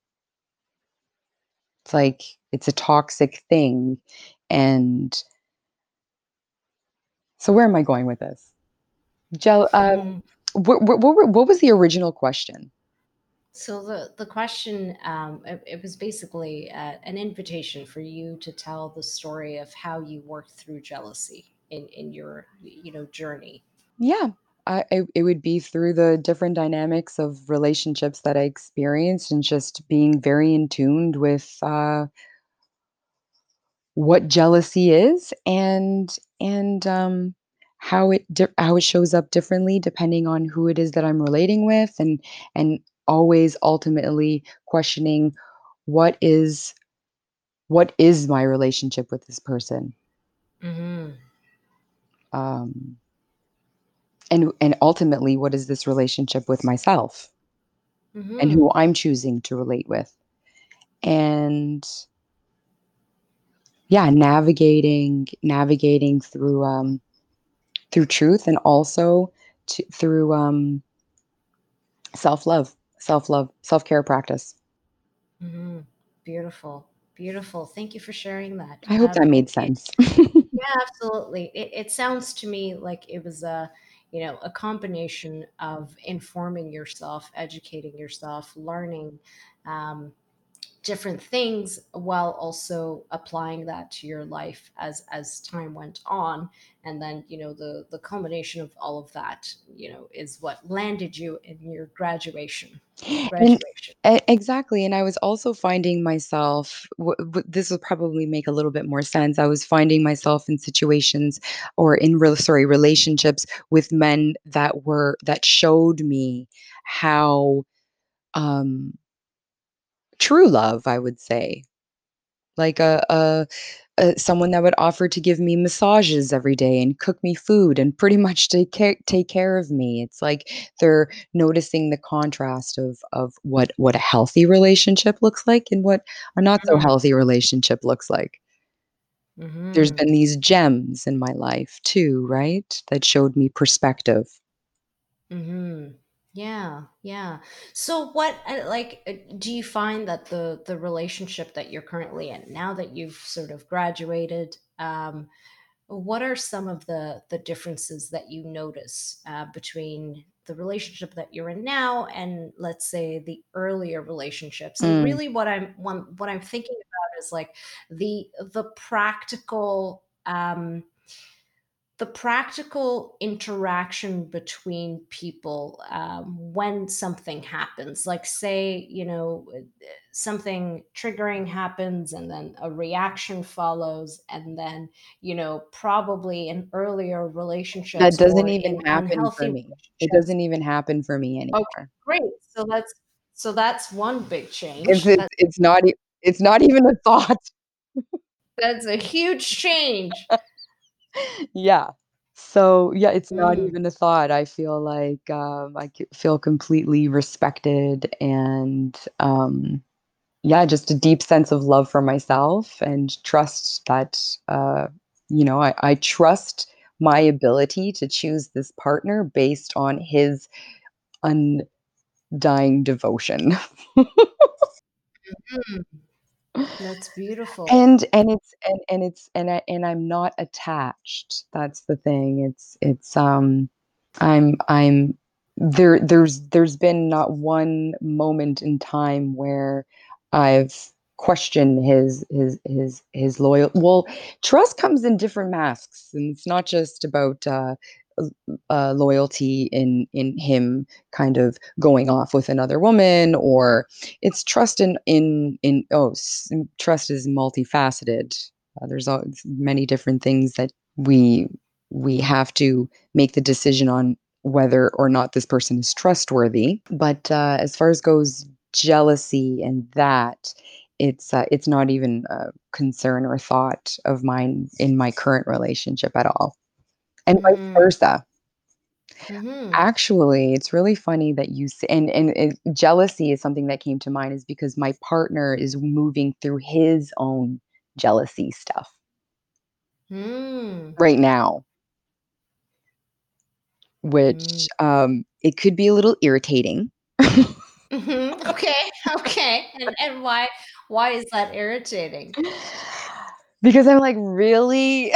It's like it's a toxic thing, and so where am I going with this? Jell uh mhm. What what what were what was the original question? So the the question, um, it, it was basically uh, an invitation for you to tell the story of how you worked through jealousy in in your, you know, journey. Yeah, I I it would be through the different dynamics of relationships that I experienced and just being very in tuned with, uh, what jealousy is and and, um, how it di how it shows up differently depending on who it is that I'm relating with, and and always ultimately questioning what is what is my relationship with this person? Hmm. Um And and ultimately, what is this relationship with myself and who Hmm. I'm choosing to relate with? And yeah, navigating navigating through, um, through truth and also to through, um, self-love, self-love, self-care practice. Hmm. Beautiful, beautiful. Thank you for sharing that. I hope Um, that it, made it sense. Yeah, absolutely. It, it sounds to me like it was a, you know, a combination of informing yourself, educating yourself, learning um, different things while also applying that to your life as as time went on. And then, you know, the the culmination of all of that, you know, is what landed you in your graduation. And Graduation. e exactly, and I was also finding myself w w this will probably make a little bit more sense. I was finding myself in situations or in real sorry, relationships with men that were that showed me how, um true love, I would say. Like a a uh, someone that would offer to give me massages every day and cook me food and pretty much take care take care of me. It's like they're noticing the contrast of of what what a healthy relationship looks like and what a not so healthy relationship looks like. There's Mm-hmm. been these gems in my life too, right? That showed me perspective. Hmm. Yeah, yeah. So what uh, like uh, do you find that the the relationship that you're currently in, now that you've sort of graduated, um what are some of the the differences that you notice uh, between the relationship that you're in now and, let's say, the earlier relationships? And Mm, really what I'm one, what I'm thinking about is like the the practical um the practical interaction between people um, when something happens, like, say, you know uh, something triggering happens and then a reaction follows, and then, you know probably in earlier that relationships doesn't or even in happen for unhealthy me. It relationships. doesn't even happen for me Okay, anymore. great. So that's so that's one big It's change. it's That it's not e it's not even a thought. that's a huge change. Yeah. So, yeah, it's not Mm, even a thought. I feel like, um, I c feel completely respected and, um, yeah, just a deep sense of love for myself and trust that, uh, you know, I I trust my ability to choose this partner based on his undying devotion. mm, that's beautiful. And and it's and and it's and I and I'm not attached. That's the thing. It's it's, um I'm I'm there there's there's been not one moment in time where I've questioned his his his his loyal well, trust comes in different masks, and it's not just about, uh, l uh, loyalty in in him kind of going off with another woman, or it's trust in in in oh, s trust is multifaceted. Uh, there's all many different things that we we have to make the decision on whether or not this person is trustworthy. But uh, as far as goes jealousy and that, it's uh, it's not even a concern or thought of mine in my current relationship at all, and vice Mm, versa. mhm. Actually, it's really funny that you say, and and it, jealousy is something that came to mind is because my partner is moving through his own jealousy stuff Mm. right now, Mm. which um, it could be a little irritating. Mhm. Okay, okay. And and why why is that irritating? Because I'm like, "Really?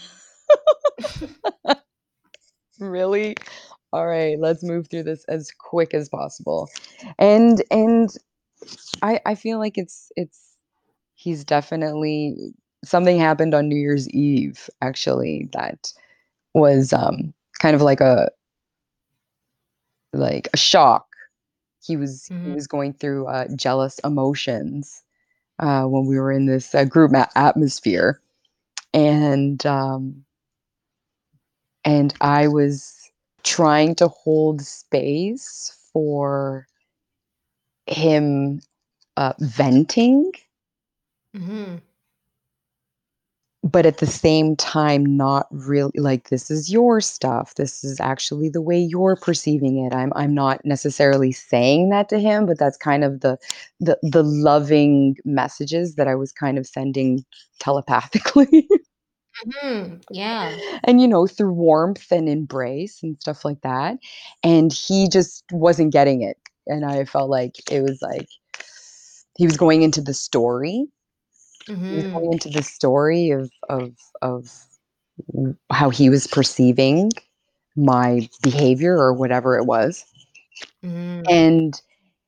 Really? Alright, let's move through this as quick as possible." And and I I feel like it's it's he's definitely something happened on New Year's Eve, actually, that was, um, kind of like a like a shock. He was he Mhm, was going through, uh, jealous emotions, uh, when we were in this, uh, group ma atmosphere, and, um And I was trying to hold space for him, uh, venting, mhm, but at the same time, not really like, "This is your stuff. This is actually the way you're perceiving it." I'm I'm not necessarily saying that to him, but that's kind of the the the loving messages that I was kind of sending telepathically. mhm. Yeah. And, you know, through warmth and embrace and stuff like that, and he just wasn't getting it, and I felt like it was like he was going into the story. He was Mhm, going into the story of of of w how he was perceiving my behavior or whatever it was, mhm, and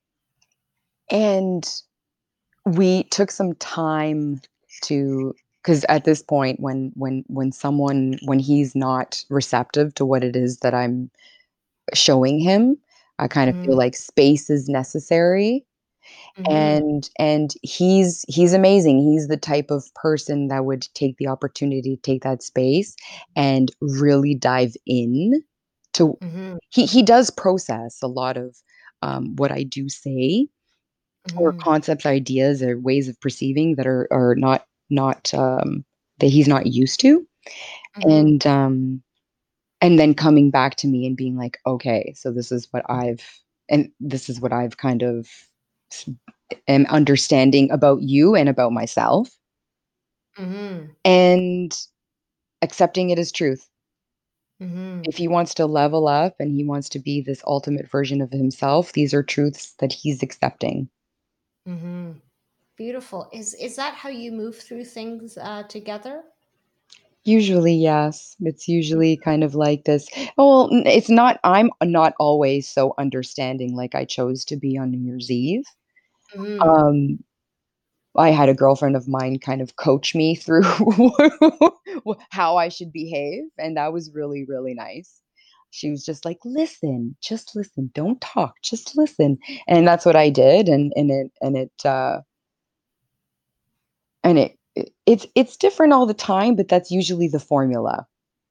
and we took some time to, because at this point, when when when someone when he's not receptive to what it is that I'm showing him. I kind of feel mhm, like space is necessary, mhm, and and he's he's amazing. He's the type of person that would take the opportunity to take that space and really dive in to mhm, he he does process a lot of, um, what I do say, or mhm, concepts, ideas, or ways of perceiving that are are not not, um, that he's not used to, mhm, and, um and then coming back to me and being like, "Okay, so this is what I've and this is what I've kind of s am understanding about you and about myself," mhm. and accepting it as truth. Mhm. If he wants to level up and he wants to be this ultimate version of himself, these are truths that he's accepting. Mhm. Beautiful. Is is that how you move through things uh, together? Usually, yes. It's usually kind of like this. Well, n- it's not, I'm not always so understanding like I chose to be on New Year's Eve. Mhm. Um, I had a girlfriend of mine kind of coach me through how I should behave, and that was really, really nice. She was just like, "Listen, just listen, don't talk, just listen." And that's what I did, and and it and it uh and it, it it's it's different all the time, but that's usually the formula.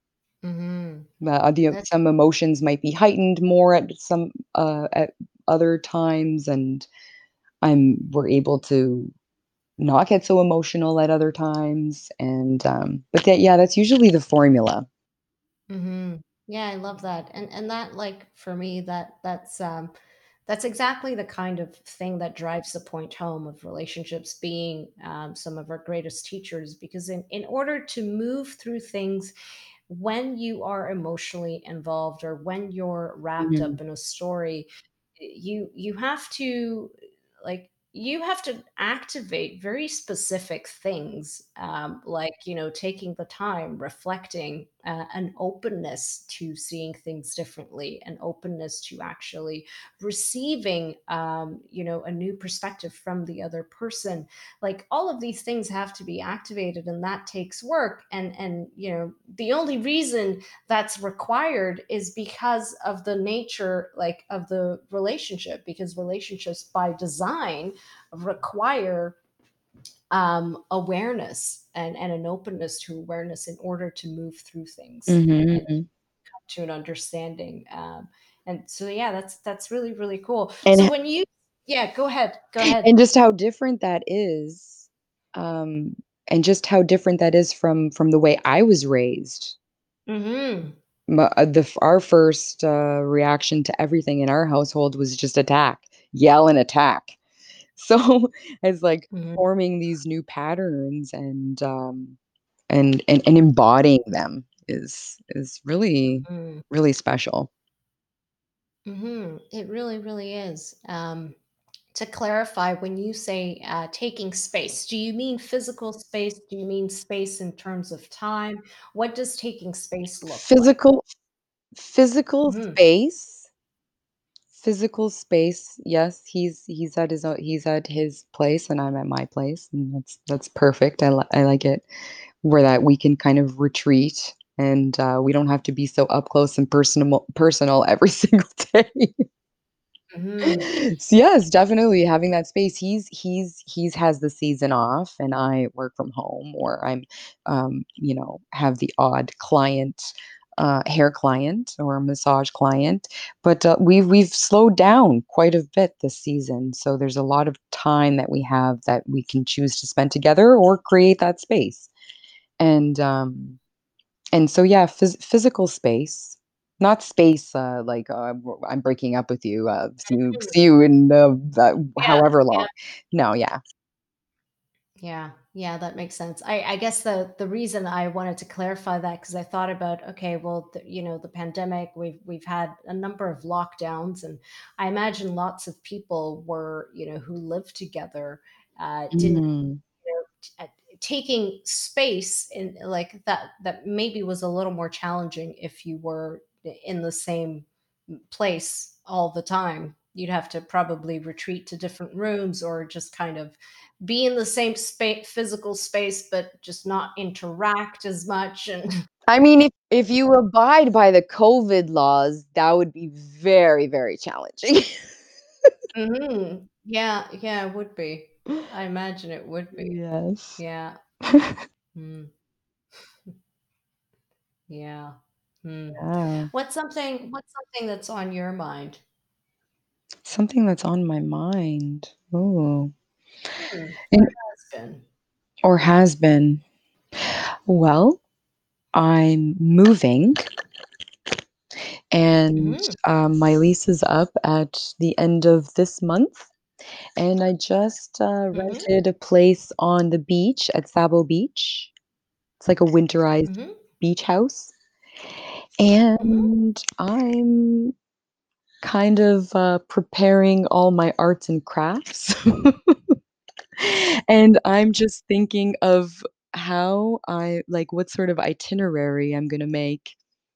Mhm. Uh, the That's some emotions might be heightened more at some uh at other times, and I'm we're able to not get so emotional at other times, and, um but that yeah, that's usually the formula. Mhm. Yeah, I love that. And and that like for me that that's um that's exactly the kind of thing that drives the point home of relationships being um, some of our greatest teachers because in, in order to move through things when you are emotionally involved or when you're wrapped Mhm, up in a story you you have to like you have to activate very specific things um, like you know taking the time reflecting uh, an openness to seeing things differently an openness to actually receiving um, you know a new perspective from the other person like all of these things have to be activated and that takes work and and you know the only reason that's required is because of the nature like of the relationship because relationships by design require um, awareness and, and an openness to awareness in order to move through things and, mhm, and mhm. to an understanding um, and so yeah that's that's really really cool And so h when you yeah go ahead go ahead and just how different that is, um, and just how different that is from from the way I was raised. mm-hmm. Ma uh, the f Our first, uh, reaction to everything in our household was just attack, yell and attack. So, it's like Mm-hmm. forming these new patterns and, um, and and and embodying them is is really, really special. Mm-hmm. It really really is um, to clarify, when you say uh, taking space, do you mean physical space? Do you mean space in terms of time? What does taking space look like? Physical physical Hmm. space physical space, yes, he's he's at his own he's at his place, and I'm at my place, and that's that's perfect. I li I like it where that we can kind of retreat, and, uh, we don't have to be so up close and personal personal every single day. Hmm. So, yes, definitely having that space. He's he's he's has the season off, and I work from home, or I'm, um, you know, have the odd client, uh, hair client or massage client. But uh, we've we've slowed down quite a bit this season, so there's a lot of time that we have that we can choose to spend together or create that space. And um, and so, yeah, phys physical space, not space, uh, like, uh, w I'm breaking up with you, uh, see you Hmm. see you in, uh, the Yeah. however Yeah. long. No, yeah. Yeah. Yeah. That makes sense. I, I guess the the reason I wanted to clarify that because I thought about okay, well, the, you know, the pandemic. We've we've had a number of lockdowns, and I imagine lots of people were you know who lived together uh, didn't Mm. you know, t- uh, taking space in like that that maybe was a little more challenging if you were in the same place all the time you'd have to probably retreat to different rooms or just kind of be in the same space physical space but just not interact as much and I mean, if if you abide by the COVID laws, that would be very, very challenging. Mhm. Yeah, yeah, it would be. I imagine it would be. Yes. Yeah. Mm, yeah. Hmm. Yeah. What's something what's something that's on your mind? Something that's on my mind. Ooh. Hmm. And Has been. or has been. Well, I'm moving, and, Mhm. um, my lease is up at the end of this month, and I just, uh, Mhm. rented a place on the beach at Sabo Beach. It's like a winterized Mhm. beach house, Mhm. and I'm kind of, uh, preparing all my arts and crafts. And I'm just thinking of how I like, what sort of itinerary I'm gonna make.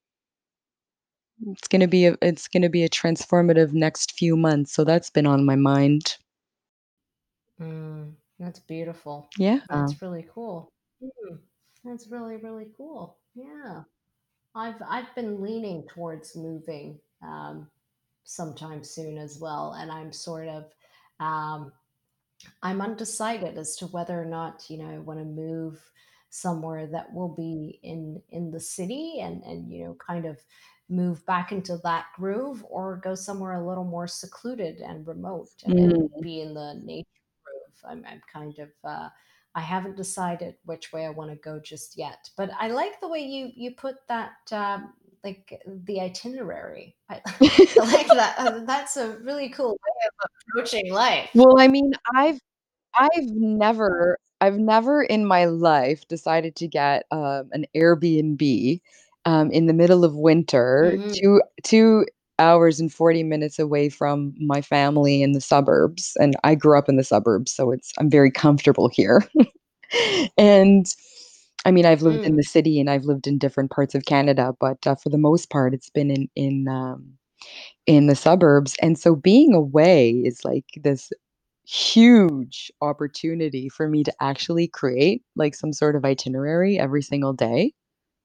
It's gonna be a it's gonna be a transformative next few months, so that's been on my mind. Mm, that's beautiful. Yeah. That's really cool. Mm, that's really, really cool. Yeah. I've I've been leaning towards moving um, sometime soon as well, and I'm sort of um, I'm undecided as to whether or not, you know, I want to move somewhere that will be in in the city and and you know kind of move back into that groove, or go somewhere a little more secluded and remote and, and Mm. be in the nature groove. I'm, I'm kind of uh, I haven't decided which way I want to go just yet, but I like the way you you put that um, like the itinerary. I, I like that. Uh, that's a really cool way of approaching life. Well, I mean, I've I've never I've never in my life decided to get, um, an Airbnb, um, in the middle of winter, Mhm. 2 2 hours and forty minutes away from my family in the suburbs, and I grew up in the suburbs, so it's I'm very comfortable here. And, I mean, I've lived in Mm. the city and I've lived in different parts of Canada, but, uh, for the most part, it's been in in, um, in the suburbs, and so being away is, like, this huge opportunity for me to actually create, like, some sort of itinerary every single day.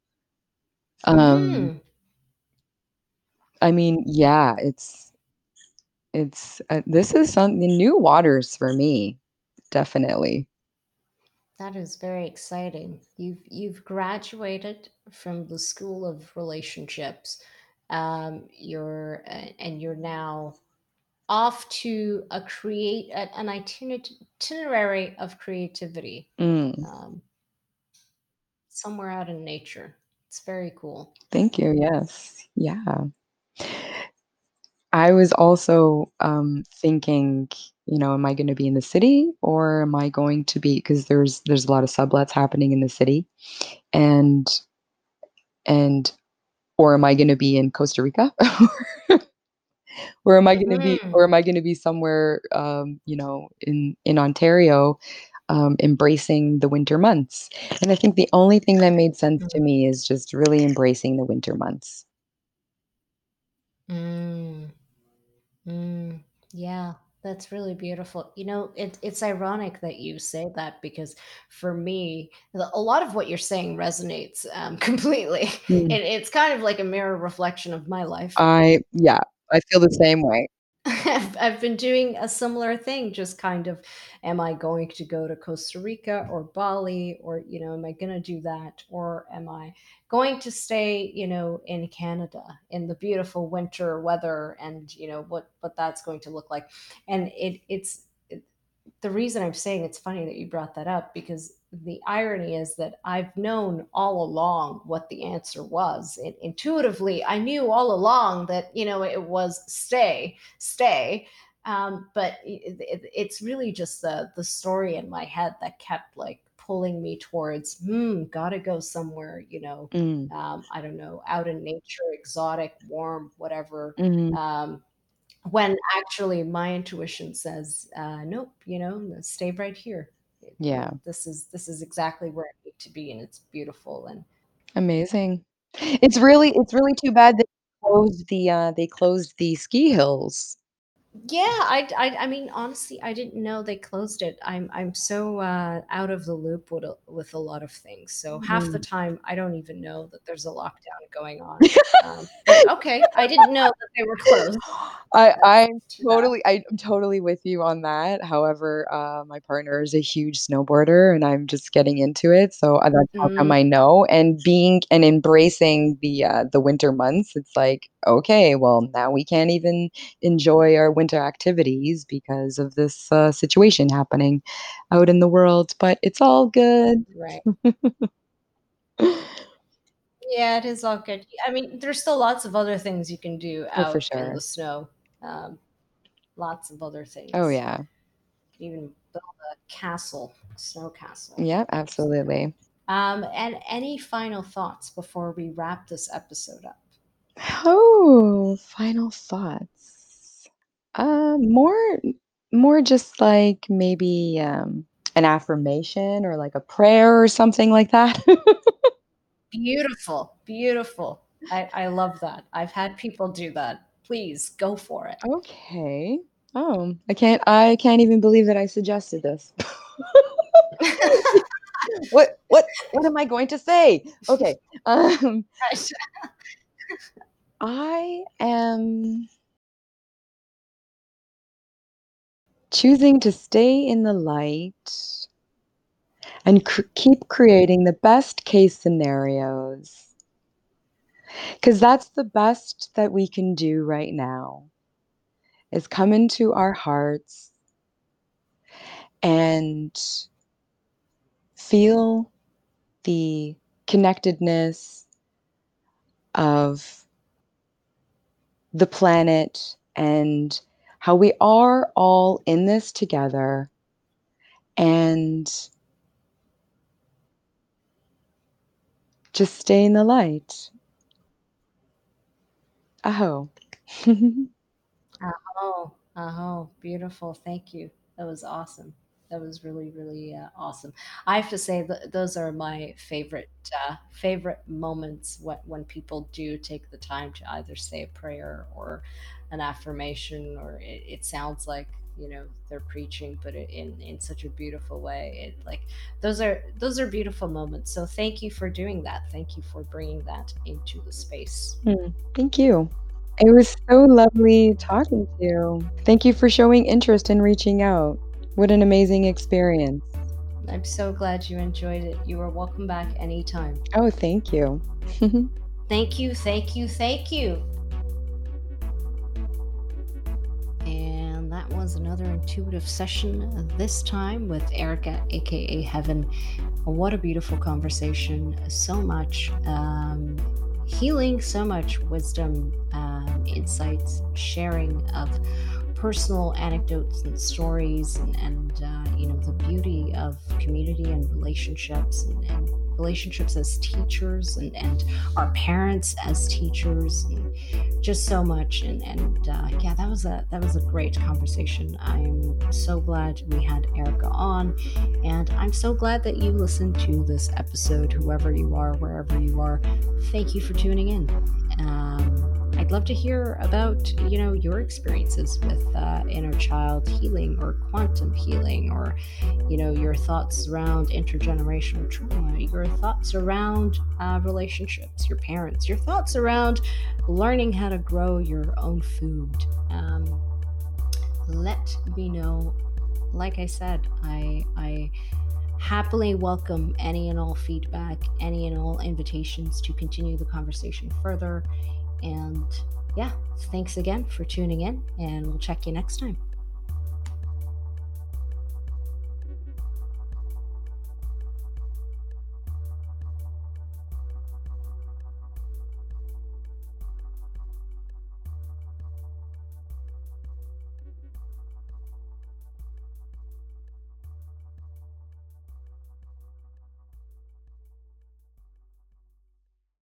Um, Mm. I mean, yeah, it's it's, uh, this is some new waters for me, definitely. That is very exciting. You've you've graduated from the School of Relationships. Um, you're uh, and you're now off to a create a- an itiner- itinerary of creativity, Mm, um, somewhere out in nature. It's very cool. thank you, yes, yeah. I was also, um, thinking, you know, am I gonna be in the city or am I going to be? Because there's there's a lot of sublets happening in the city, and and or am I gonna be in Costa Rica? Or am I gonna be Hmm. or am I gonna be somewhere, um, you know, in in Ontario, um, embracing the winter months? And I think the only thing that made sense to me is just really embracing the winter months. Mm. Mm, yeah, that's really beautiful. You know, it, it's ironic that you say that because for me, the- a lot of what you're saying resonates um, completely. Mm. And it's kind of like a mirror reflection of my life. I yeah, I feel the same way. I've, I've been doing a similar thing, just kind of, am I going to go to Costa Rica or Bali, or, you know, am I going to do that? Or am I going to stay, you know, in Canada in the beautiful winter weather, and, you know, what, what that's going to look like. And it, it's, the reason I'm saying it's funny that you brought that up, because the irony is that I've known all along what the answer was. It, intuitively, I knew all along that, you know, it was stay, stay. Um, but it, it, it's really just the the story in my head that kept like pulling me towards, hmm, gotta go somewhere, you know, Mm, um, I don't know, out in nature, exotic, warm, whatever. mhm, Um, when actually my intuition says, uh, nope, you know, stay right here. It- yeah, it- this is this is exactly where I need to be, and it's beautiful. And amazing. It's really it's really too bad they closed the, uh, they closed the ski hills. yeah, I, I, I mean, honestly, I didn't know they closed it. I'm I'm so uh, out of the loop with a, with a lot of things. So half the Mm. time, I don't even know that there's a lockdown going on. Um, but okay, I didn't know that they were closed. I That's I'm too bad. totally I'm totally with you on that. However, uh, my partner is a huge snowboarder and I'm just getting into it, so, uh, that's how come Mm, I know, and being and embracing the, uh, the winter months, it's like, "Okay, well, now we can't even enjoy our winter activities because of this, uh, situation happening out in the world, but it's all good." right. Yeah, it is all good. I mean, there's still lots of other things you can do Oh, for out in sure. the snow. Um, lots of other Oh, things. yeah. You can even build a castle, a snow castle. Yeah, So, absolutely. um, and any final thoughts before we wrap this episode up? Oh, final thoughts. Uh, more more just like maybe um, an affirmation or like a prayer or something like that. Beautiful, beautiful. I, I love that. I've had people do that. Please go for it. Okay. Oh, I can't I can't even believe that I suggested this. What what what am I going to say? Okay. Um, I am choosing to stay in the light and cr- keep creating the best case scenarios because that's the best that we can do right now is come into our hearts and feel the connectedness of the planet and how we are all in this together and just stay in the light. Aho. Oh, oh, beautiful. Thank you. That was awesome. That was really, really uh, awesome. I have to say that those are my favorite uh, favorite moments when when people do take the time to either say a prayer or an affirmation, or it, it sounds like you know they're preaching, but it, in in such a beautiful way. It like those are those are beautiful moments. So thank you for doing that. Thank you for bringing that into the space. Hmm, thank you. It was so lovely talking to you. Thank you for showing interest in reaching out. What an amazing experience. I'm so glad you enjoyed it. You are welcome back anytime. Oh, thank you. Thank you, thank you, thank you. And that was another intuitive session, this time with Erica, aka Heaven. What a beautiful conversation. So much um, healing, so much wisdom, um, insights, sharing of personal anecdotes and stories, and, and uh, you know, the beauty of community and relationships, and, and relationships as teachers, and, and our parents as teachers, and just so much. And, and uh, yeah, that was a that was a great conversation. I'm so glad we had Erica on, and I'm so glad that you listened to this episode, whoever you are, wherever you are. Thank you for tuning in. Um, I'd love to hear about, you know, your experiences with uh, inner child healing or quantum healing, or, you know, your thoughts around intergenerational trauma, your thoughts around uh, relationships, your parents, your thoughts around learning how to grow your own food. Um, let me know. Like I said, I I happily welcome any and all feedback, any and all invitations to continue the conversation further. And yeah, thanks again for tuning in, and we'll check you next time.